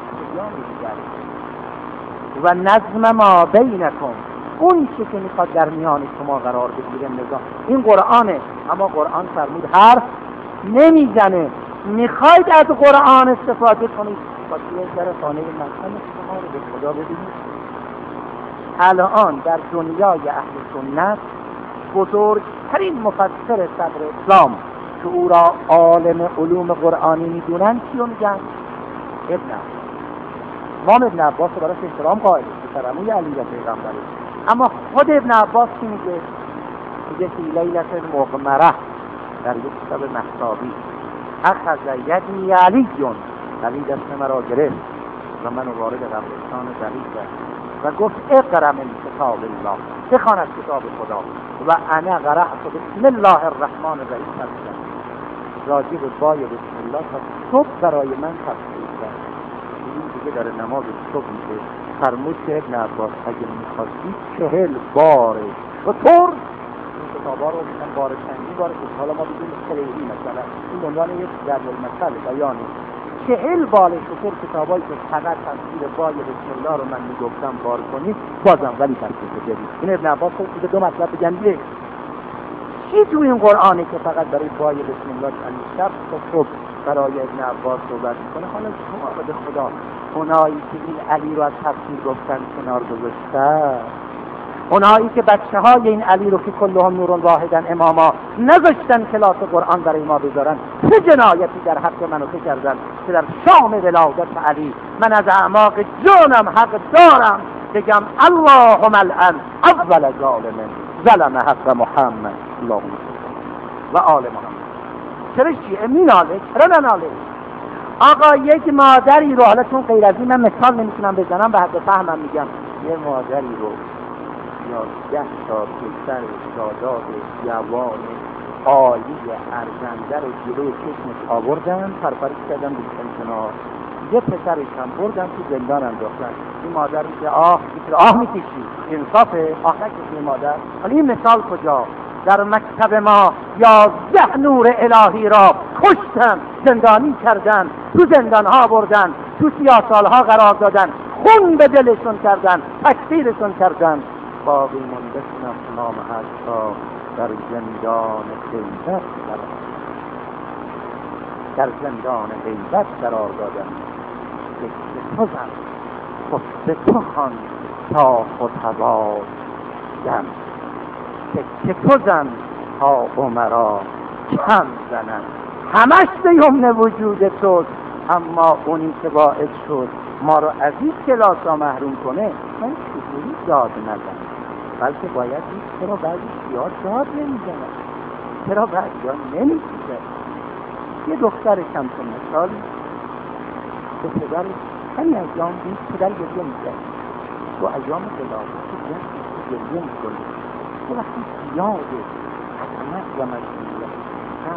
و نظم ما بینکم، اون چی که میخواد در میان شما قرار بگیره نظام این قرآنه. اما قرآن فرمود حرف نمیزنه. میخواید از قرآن استفاده کنید با توی در خانه مقام شما رو به خدا ببینید. الان در دنیای اهل سنت بزرگترین مفسر صدر اسلام که او را عالم علوم قرآنی میدونن کیو میگن؟ ابن امام ابن عباس رو براش احترام قائل است، کراموی علی و پیغمبره. اما خود ابن عباس چی میگه؟ میگه فی لیلة المغمره در یک شب مهتابی اخذ یدی علیون، علی دست مرا گرفت و من وارد قبرستان علی کرد و گفت اقرأ من کتاب الله، بخوان از کتاب خدا. و انا قرأت بسم الله الرحمن الرحیم، راجع به بای بسم الله تا صبح برای من تفسیر کرد. این دیگه داره نماز صبح میشه. فرمود که ابن عباس اگه میخواستی 40 بار و طور این کتابا رو میشن بار چندی بار که حالا ما بگیم خیلی مثلا این عنوان یک ضرب المثل بیانه 40 بار شکر کتابایی که فقط تفسیر بای بسم الله رو من میگفتم بار کنید بازم ولی تفسیر جدید. این ابن عباس خود دو مطلب بگن دیگه چی تو این قرآنه که فقط برای بای بسم الله چند شب تا صبح برای ابن عباس صحبت میکنه. حالا شما به خدا اونایی که این علی رو از تفسیر گفتن کنار گذاشتن، اونایی که بچه های این علی رو که کلهم نور واحدن اماما نذاشتن کلاس قرآن برای ما بذارن، چه جنایتی در حق منو که کردن که در شام ولادت علی من از اعماق جانم حق دارم بگم اللهم الان اول ظلم حق محمد اللهم و آل محمد. چرا چیه؟ میناله؟ چرا نناله؟ آقا یک مادری رو، حالا چون غیر از این من مثال نمیتونم بزنم به حد فهمم میگم، یه مادری رو 11 تا پسر شاداب جوان عالی ارجنده رو جلوی چشمش آوردن، پرپرش کردن بیشتن کنار، یه پسرش هم بردن تو زندان انداختن. این مادر میگه آه میکشی، انصافه؟ آه نکشی مادر. حالا این مثال کجا؟ در مکتب ما 11 نور الهی را کشتن، زندانی کردن، تو زندان ها بردن، تو سیاه‌سال ها قرار دادن، خون به دلشون کردن، تکفیرشون کردن. باقی مونده شنم نام حتی در زندان غیبت در زندان غیبت قرار دادن. که تو زن خود به تو خوان تا خود هوا دم، که تو زن تا عمرا کم زنن. همش به یمن وجود توست، اما اونی که باعث شد ما رو از این کلاس ها محروم کنه من چجوری داد نزنم؟ بلکه باید این چرا بعضی سیاه داد نمیزنن، چرا بعضی ها نمیزنن. یه دخترش هم که مثال به پدر همین ایام دید پدر گریه میکرد، تو ایام خلافت گریه میکنه، تو وقتی یاده حکمت و مجبوریت هم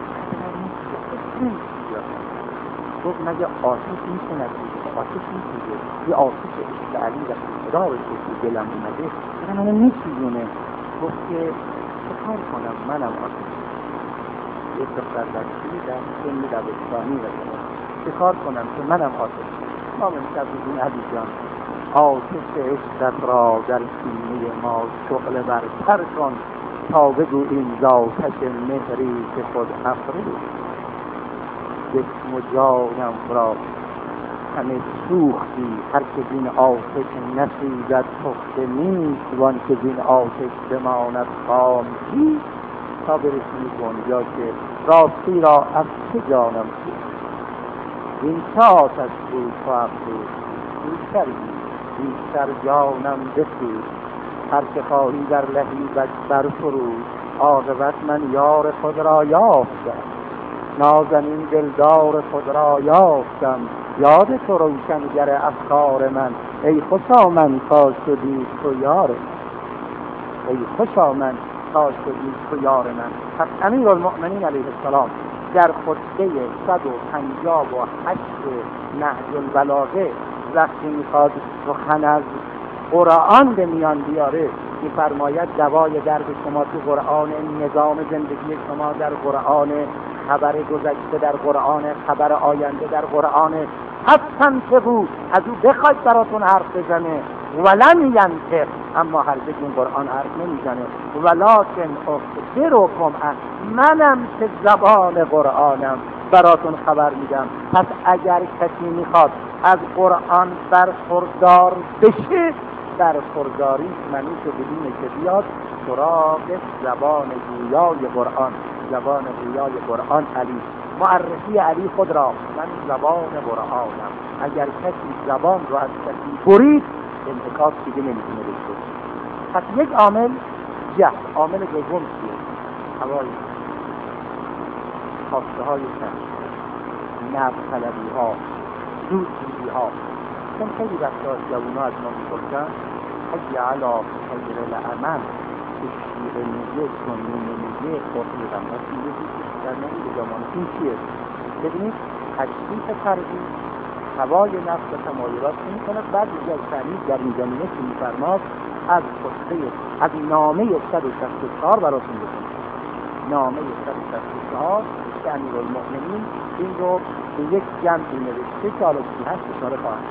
گفت مگه آتش میکنه، آتش میکنه، یه آتش اشتعالی و خدا که دلم اومده برای منو میسوزونه. گفت که چه کار کنم منم آتش، یه دختر بچه‌ای در سن دبستانی رسیده، چه کار کنم که منم آتش. ما من شبیدین علی جان آتش عشقت را در سینه ما شعله برتر کن تا بگو این ذاتش مهری که خود افروز. جسم و جانم را همه سوختی، هر که این آتش نسوزد پخته نیست، وان که این آتش بماند خاموشی. تا برسیم به اونجا که راستی را از چه جانم سوخت، این چه آتش بود تو افروز، بیشتر جانم بسوز. هر که خواهی در لهیبش برفروز، عاقبت من یار خود را یافتم، نازنین دلدار خود را یافتم. یاد تو روشنگر افکار من، ای خوشا من تا شدی تو یار، ای خوشا من تا شدی تو یار من. پس امیرالمؤمنین علیه السلام در خطبه 158 نهج البلاغه وقتی میخواد سخن از قرآن به میان بیاره میفرماید دوای درد شما تو قرآن، نظام زندگی شما در قرآن، خبر گذشته در قرآن، خبر آینده در قرآن. حسن که بود از او بخواید براتون حرف بزنه، ولن ینطق، اما هرگز این قرآن حرف نمیزنه. ولکن اخبرکم، منم که زبان قرآنم براتون خبر میدم. پس اگر کسی میخواد از قرآن برخوردار بشه، برخورداری منی که بدونه که بیاد سراغ زبان گویای قرآن. زبان گویای قرآن علی، معرفی علی خود را من زبان قرآنم. اگر کسی زبان رو از کسی برید انتقاد دیگه نمیتونه بشه. پس یک عامل جهل، عامل دوم چیه؟ هوایی، خواسته های شخص، نفس طلبی ها، زود دیدی ها. چون خیلی وقتا جوونا از ما میپرسن حی علا خیر العمل، اشتیق میگه سنون میگه خورتیغم وقتی یه دیگه در نمیده زمان این چیه؟ ببینید تشریف تربیت هوای نفس و تمایلات می کند. بعد دیگه از تعمید در این زمینه که میفرماد از خطبه از نامه 164 براتون بکنید. نامه 164 که امیرالمؤمنین این رو به یک جمعی نوشته که حالا چی هست اشاره خواهد.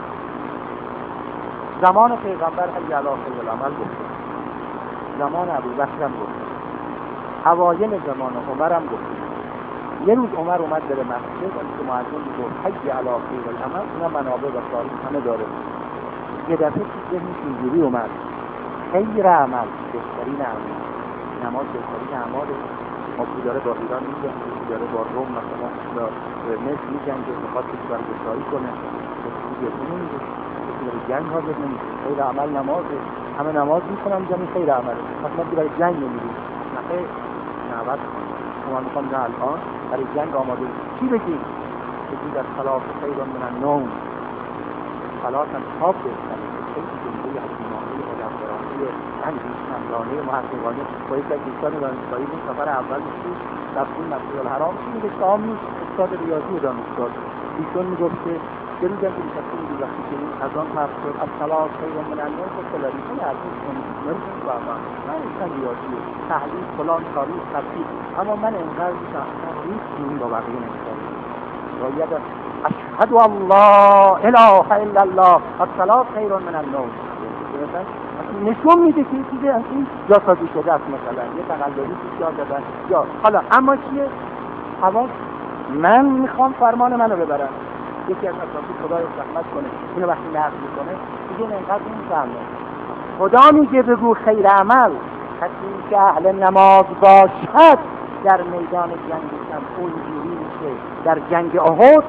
زمان پیغمبر حی علی خیر العمل گفته، زمان ابوبکر هم گفته، اوایل زمان عمر هم گفته. یه روز عمر اومد بره مسجد که مؤذن گفت حی علی خیر العمل، اینا منابع و تاریخ همه داره. یه دفعه چیزی اینجوری اومد خیر عمل، بهترین عمل، نماز بهترین اعمال. ما داره با ایران میجنگه، داره با روم مثلا مصر میجنگه، میخواد کشورگشایی کنه، دیگه نمیشه، برای جنگ حاضر نمیشه. خیر عمل نمازه، همه نماز میکنن جمعی خیر عمله، پس ما برای جنگ نمیریم. نخیر، نعبت شما میخوام نه الان برای جنگ آماده چی بگیم؟ بگید از صلاة خیر من النوم، صلاة از خواب بهتره. خیلی جمله حکیمانه مدبرانه اندیشمندانه محققانه با یک از دوستان دانشگاهی بود سفر اول بود رفتیم مسجد الحرام که شام نیست، استاد ریاضی دانشگاه ایشون میگفت که یه روز که میگفت وقتی که از آن حرف شد از صلاة خیر من النوم خود کلاریتون ارزش کنید نمیتون واقعا من ایشون ریاضی تحلیل فلان تاریخ تفسیر، اما من اینقدر هیچ چیزی با بقیه نمی‌کنم. باید اشهد ان لا اله الا الله الصلاة خیر من النوم نشون میده که چیزی از این جاسازی شده است، مثلا یه تقلبی پیشا دادن یا حالا اما چیه حواس من میخوام فرمان منو ببرم. یکی از اساسی خدای رحمت کنه اینو وقتی نقل میکنه دیگه اینقدر نمیفهمه. خدا میگه بگو خیر عمل کسی که اهل نماز باشد در میدان جنگ اونجوری میشه. در جنگ احد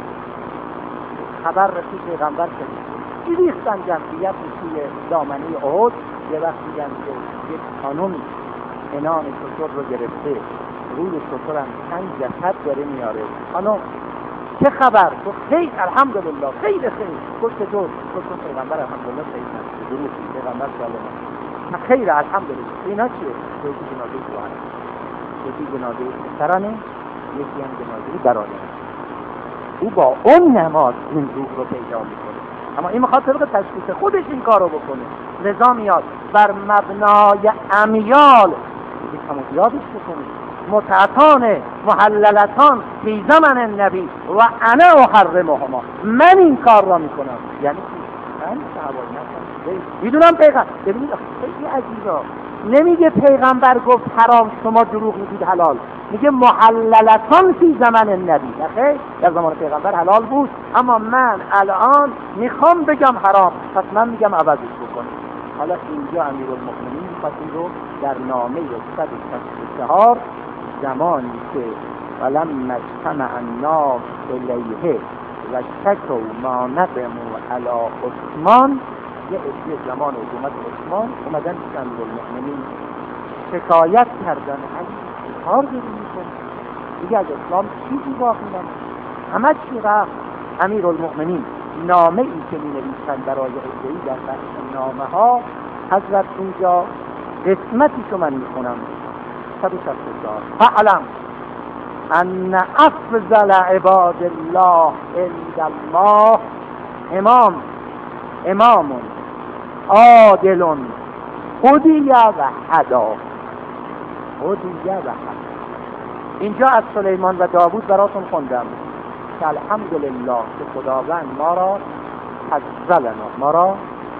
خبر رسید پیغمبر شد ریختن جمعیت توی دامنه احد. یه وقت دیدن که یک خانومی انان شتر رو گرفته روی شتر هم چند جسد داره میاره. خانم چه خبر؟ تو خیر الحمدلله خیر تو چطور؟ تو پیغمبر الحمدلله خیر نشد درود پیغمبر سلام خیر الحمدلله. اینا چیه؟ یکی جنازه شوهر، یکی جنازه پسرانه، یکی هم جنازه برادر. او با اون نماز این روح رو پیدا میکنه، اما این میخواد طبق تشخیص خودش این کار رو بکنه. لذا میاد بر مبنای امیال یکی کمودیابش بکنه متعطان محللتان فی زمن النبی و انا احرمهما، من این کار را میکنم. یعنی من صحابه میدونم پیغمبر. ببینید خیلی عجیبه، نمیگه پیغمبر گفت حرام شما دروغ میگید حلال، میگه محللتان فی زمن النبی. نخیر در زمان پیغمبر حلال بود اما من الان میخوام بگم حرام، پس من میگم عوضش بکنه. حالا اینجا امیرالمؤمنین این رو در نامه 164 زمانی که ولما اجتمع الناس الیه و شکوا ما نقموا علی عثمان، یه عده زمان حکومت عثمان اومدن پیش امیرالمؤمنین شکایت کردن علی کار داری میکنی دیگه از اسلام چیزی باقی نمونده، همه چی رفت. امیرالمؤمنین نامه ای که می نویسند برای عده‌ای در بخش نامه ها حضرت اینجا قسمتی که من میخونم 164 فعلم ان افضل عباد الله عند الله امام عادل هدی و هدا. اینجا از سلیمان و داوود براتون خوندم که الحمدلله که خداوند ما را فضلنا، ما را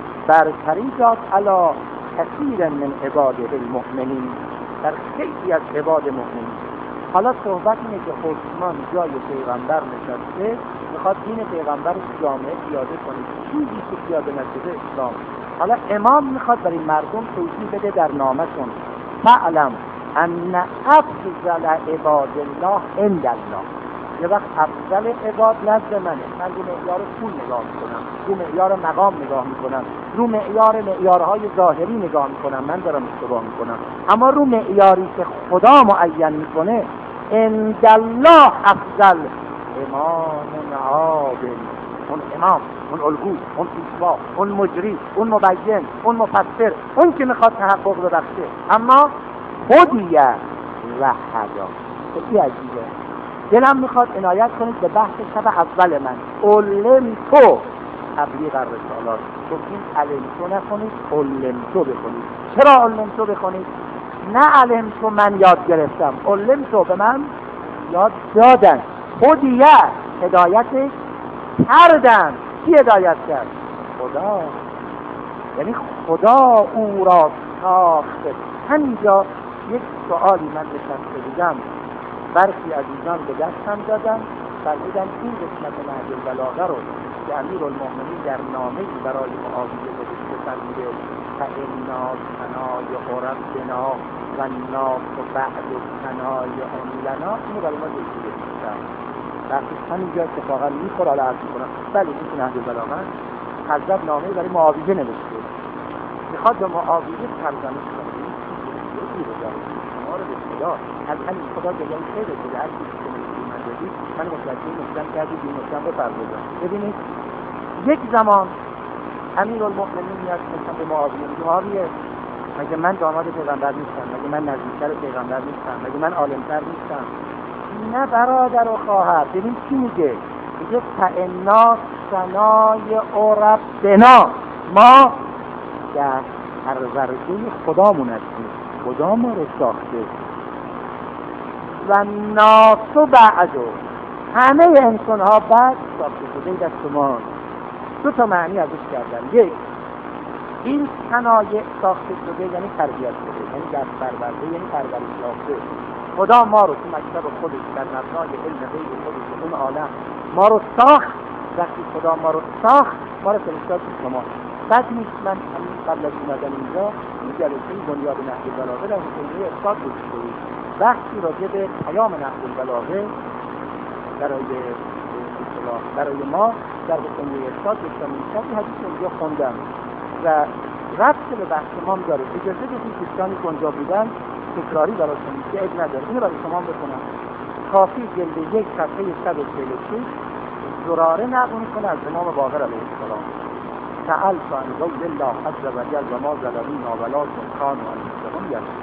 برتری داد علی کثیر من عباده المؤمنین، در خیلی از عباد مؤمنین. حالا صحبت اینه که عثمان جای پیغمبر نشسته میخواد دین پیغمبر رو جامعه پیاده کنه، چیزی که پیاده نشده اسلام. حالا امام میخواد برای مردم توضیح بده در نامه‌شون فعلم ان افضل عباد الله عند الله. یه وقت افضل عباد نزد منه، من رو معیار پول نگاه میکنم، رو معیار مقام نگاه میکنم، رو معیارهای ظاهری نگاه میکنم، من دارم اشتباه میکنم. اما رو معیاری که خدا معین میکنه عند الله افضل امام عادل. اون امام، اون الگو، اون پیشوا، اون مجری، اون مبین، اون مفسر، اون که میخواد تحقق ببخشه. اما هدیه و هدا. خیلی عجیبه. دلم میخواد عنایت کنید به بحث شب اول من علم تو تبلیغ الرسالات. گفتیم علم تو نکنید، علم تو بکنید. چرا علم تو بکنید؟ نه علم تو من یاد گرفتم، علم تو به من یاد دادن. هدیه هدایت کردن. کی هدایت کرد؟ خدا. یعنی خدا او را ساخته. همینجا یک سوالی من نشسته بودم، برخی عزیزان به دستم دادن، فرمودن این قسمت نهج البلاغه رو که امیرالمؤمنین در نامه‌ای برای معاویه نوشته فرموده فإنا ثنای ربنا و الناس بعد ثنای لنا، اینو برای ما توضیح دادن. وقتی همینجا اتفاقا میخوره حالا عرض میکنم. بله این نهج البلاغه حضرت نامه‌ای برای معاویه نوشته، میخواد به معاویه سرزنش کنه ما رو به خدا از همین خدا جلوی خیره که در چیزی که بپردازید، من متوجه نکته‌ام کردید، این نکته‌ام بپردازم. ببینید یک زمان امیرالمؤمنین میاد مثلا به معاویه، مگه من داماد پیغمبر نیستم؟ مگه من نزدیکتر پیغمبر نیستم؟ مگه من عالمتر نیستم؟ نه برادر و خواهر. ببین چی میگه؟ میگه فانا ثنای ربنا، ما در پرورده خدامون هستیم، خدا ما رو ساخته. و ناس بعدو، همه انسان ها بعد ساخته شده دست ما. دو تا معنی ازش کردن. یک، این صنایع ساخته شده یعنی تربیت شده، یعنی دست پرورده، یعنی پرورش یافته. خدا ما رو تو مکتب خودش در مبنای علم غیب خودش اون عالم ما رو ساخت. وقتی خدا ما رو ساخت، ما رو فرستاد تو شما. بعد نیست من همین قبل از اومدن اینجا این جلسه بنیاد نهج البلاغه در حوزه استاد گذاشته بود، بحثی راجع به پیام نهج البلاغه برای ما در حوزه استاد گفتم. این حدیث اونجا خوندم و ربط به بحث ما داره. اجازه بدید دوستانی که اونجا بودن تکراری براشون میشه، عیب نداره، اینو برای شما بخونم. کافی جلد 1 صفحه 146 زراره نقل میکنه از امام باقر علیه السلام. سألت عن قول الله عز وجل و ما ظلمونا ولکن كانوا انفسهم یظلمون.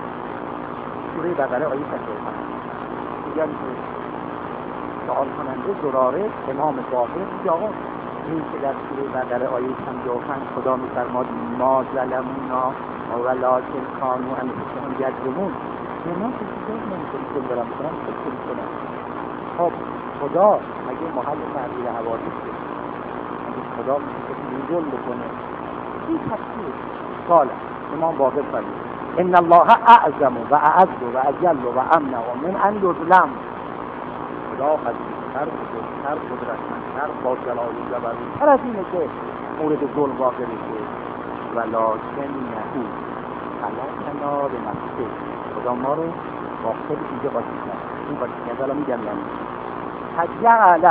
سوره بقره آیه 85. میگن که سوال کننده زراره امام باقر میگه آقا این که در سوره بقره آیه 55 خدا میفرماد ما ظلمونا ولکن كانوا انفسهم یظلمون، ما که چیزی نمی‌کنیم دارم می‌کنم فکر کنم. خب خدا اگه محل تغییر حوادث خدا میشه ظلم بکنه، این تفسیر قال امام باقر فرمود ان الله اعظم و اعز و اجل و امن و من ان یظلم. خدا عزیزتر بزرگتر قدرتمندتر با جلال و جبروتتر از اینه که مورد ظلم واقع بشه. ولکن نهو خلقنا بنفسه، خدا ما رو با خودش اینجا قاطی کرد. این قاطی کرد الان میگم یعنی فجعل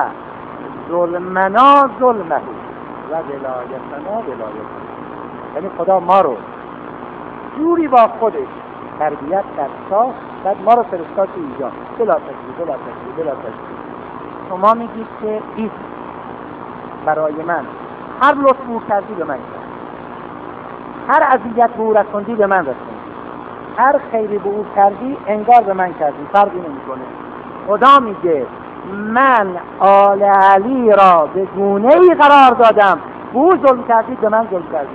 ظلمنا ظلمه و ولایتنا ولایته، یعنی خدا ما رو جوری با خودش تربیت کرد ساخت، بعد ما رو فرستاد تو اینجا بلا تشریح. شما میگید که این برای من هر لطف او کردی به من کرد، هر اذیت به او رسوندی به من رسوندی، هر خیری به او کردی انگار به من کردی، فرقی نمیکنه. خدا میگه من آل علی را به گونه‌ای قرار دادم، به او ظلم کردید به من ظلم کردید.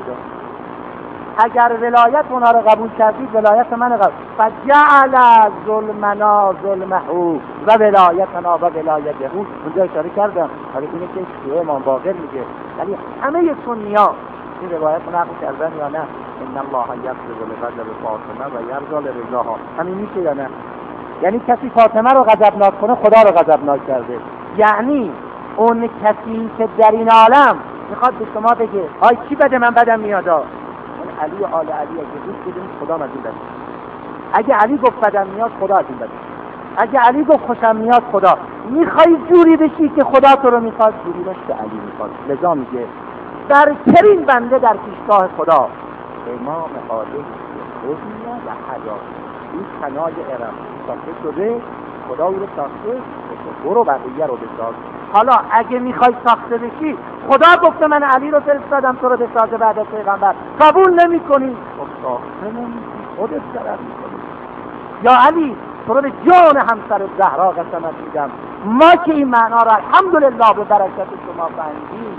اگر ولایت اونا رو قبول کردید ولایت من قبول، فجعل ظلمنا ظلمه و ولایتنا و ولایته. اونجا اشاره کردم ولی اینه که شیعه امام باقر میگه، ولی همه سنی‌ها این روایت رو نقل کردن یا نه؟ ان الله یغفر لغضب فاطمه و یرضى لرضاها، همین میشه یا نه؟ یعنی کسی فاطمه رو غضبناک کنه خدا رو غضبناک کرده. یعنی اون کسی که در این عالم میخواد به شما بگه آی کی بده من بدم میاد، اون علی و آل علی اگه دوست بدونید خدا از این بده. اگه علی گفت بدم میاد خدا از این بده. اگه علی گفت خوشم میاد خدا. میخوای جوری بشی که خدا تو رو میخواد، جوری باش که علی میخواد. لذا میگه برترین بنده در پیشگاه خدا امام عادل خودیه و حدا، این تنای ارم ساخته شده، خدا او رو ساخته، برو بقیه رو بساز. حالا اگه میخوای ساخته بشی، خدا گفته من علی رو فرستادم تو رو بسازه بعد از پیغمبر، قبول نمی کنی، خب ساخته نمی خودت ضرر میکنی. یا علی تو رو به جان همسر زهرا قسمت میدم، ما که این معنا رو الحمدلله به برکت شما فهمیدیم،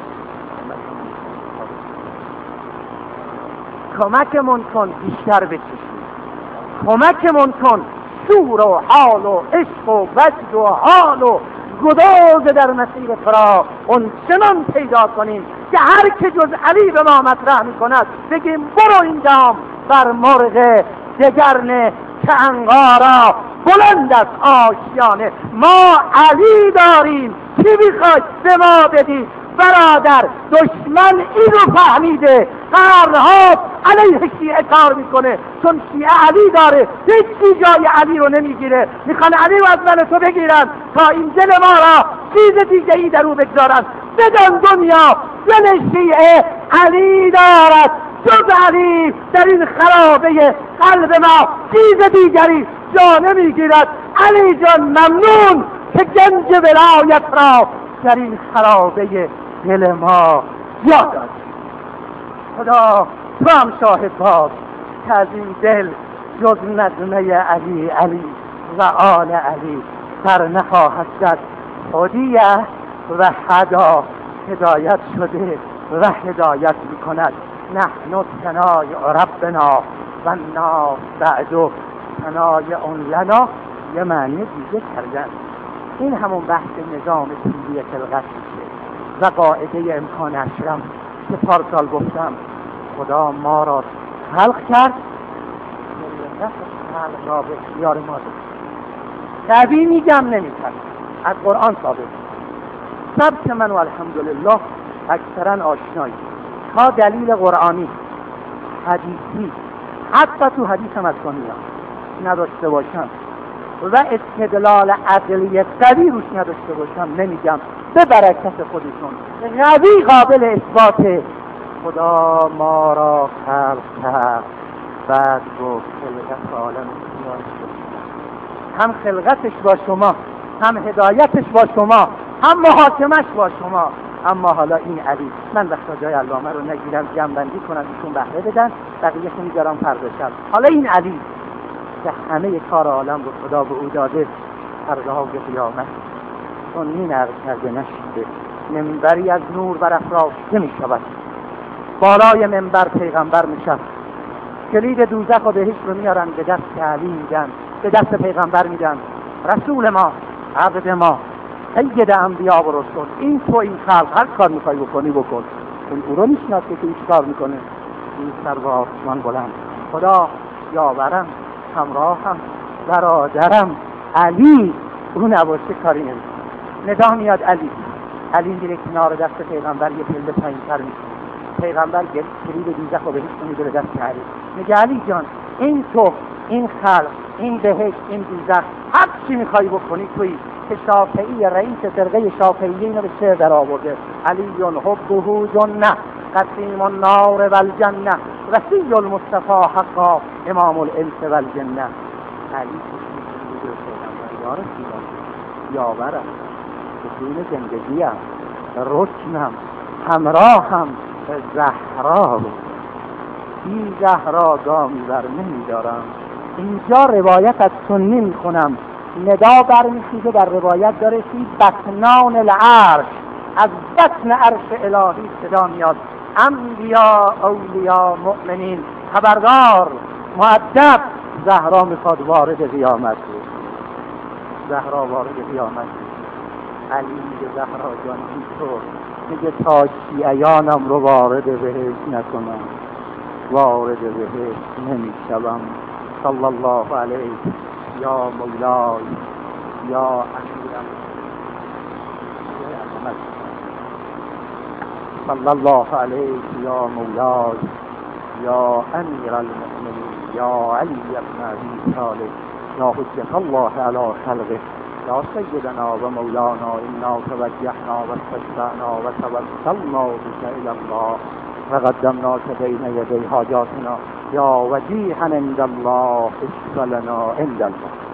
کمکمون کن بیشتر بچشیم، کمکمون کن شور و حال و عشق و وجد و حال و گداز در مسیر فرا اون چنان پیدا کنیم که هر که جز علی به ما مطرح میکند بگیم برو این دام بر مرغ دگرنه که انقارا بلند از آشیانه. ما علی داریم، چی میخواد به ما بدی؟ برادر دشمن اینو فهمیده، قرنها علیه شیعه کار میکنه، چون شیعه علی داره، هیچی جای علی رو نمیگیره، میخوان علی رو از من تو بگیرن تا این دل ما را چیز دیگه ای در او بگذارن. بدان دنیا دل شیعه علی دارد، جز علی در این خرابه قلب ما چیز دیگری جا نمیگیرد. علی جان ممنون، که گنج ولایت را در این خرابه دل ما جا داد. خدا تو هم شاهد باش که از این دل جز نظمه علی علی و آل علی سر نخواهد زد. خودیه و حدا هدایت شده و هدایت میکند. نحن ثنای ربنا و الناس بعد ثنای اون لنا. یه معنی دیگه کردن. این همون بحث نظام طیبی خلقت میشه و قاعده امکان اشرم که پارسال گفتم خدا ما را خلق کرد خلق را به اختیار ما داد. تعبی میگم نمیکنم، از قرآن ثابت. ثبت من و الحمدلله اکثرا آشنایی تا دلیل قرآنی حدیثی حتی تو حدیث مسکونی نداشته باشم و استدلال عقلی قوی روش نداشته باشم نمیگم، به برکت خودشون قوی قابل اثبات. خدا ما را خلق کرد بعد گفت خلقت عالم هم خلقتش با شما، هم هدایتش با شما، هم محاکمش با شما. اما حالا این علی، من وقتا جای علامه رو نگیرم جمع‌بندی کنم ایشون بهره بدن، بقیه رو میذارم فردا شب. حالا این علی که همه کار عالم رو خدا به او داده، فردا به قیامت چون این عرض کرده نشده منبری از نور برافراشته می شود. بالای منبر پیغمبر میشد، کلید دوزخ و بهشت رو میارن به دست علی میدن، به دست پیغمبر میدن. رسول ما، عبد ما، سید انبیا و رسول، این تو این خلق هر کار میخوای بکنی بکن. اون او رو میشناسه که ایش کار میکنه. این سر و آسمان بلند. خدا یاورم، همراهم، برادرم علی او نباشه کاری نمیکنه. ندا میاد علی، علی میره کنار دست پیغمبر یه پله پایین‌تر میشه. پیغمبر کلید دوزخ و بهشت میده به دست علی، میگه علی جان این تو، این خلق، این بهشت، این دوزخ، هر چی میخوای بکنی تویی. که شافعی رئیس فرقه شافعیه اینو به شعر در آورده: علی حبه جنه قسیم النار و الجنه وصی المصطفى حقا امام الانس و الجنه. علی یاورم، حسین زندگیم، رکنم، همراهم، زهرا. این زهرا گامی بر نمیدارم. اینجا روایت از سنی میخونم، ندا برمیخیزه در روایت داره که بطنان العرش، از بطن عرش الهی صدا میاد: انبیا، اولیا، مؤمنین، خبردار، مؤدب، زهرا میخواد وارد قیامت. زهرا وارد قیامت. علی میگه زهرا جان اینطور، میگه تا شیعیانم رو وارد بهشت نکنم وارد بهشت نمیشوم. صلی الله علیه یا مولای یا امیرم، صلی الله علیه یا مولای یا امیر المؤمنین یا علی ابن ابی طالب یا حجت الله علی خلقه یا سیدنا و مولانا انا توجهنا و استشفعنا و توسلنا بك الى الله و قدمناک بین یدی حاجاتنا یا وجیها عند الله اشف لنا عند الله.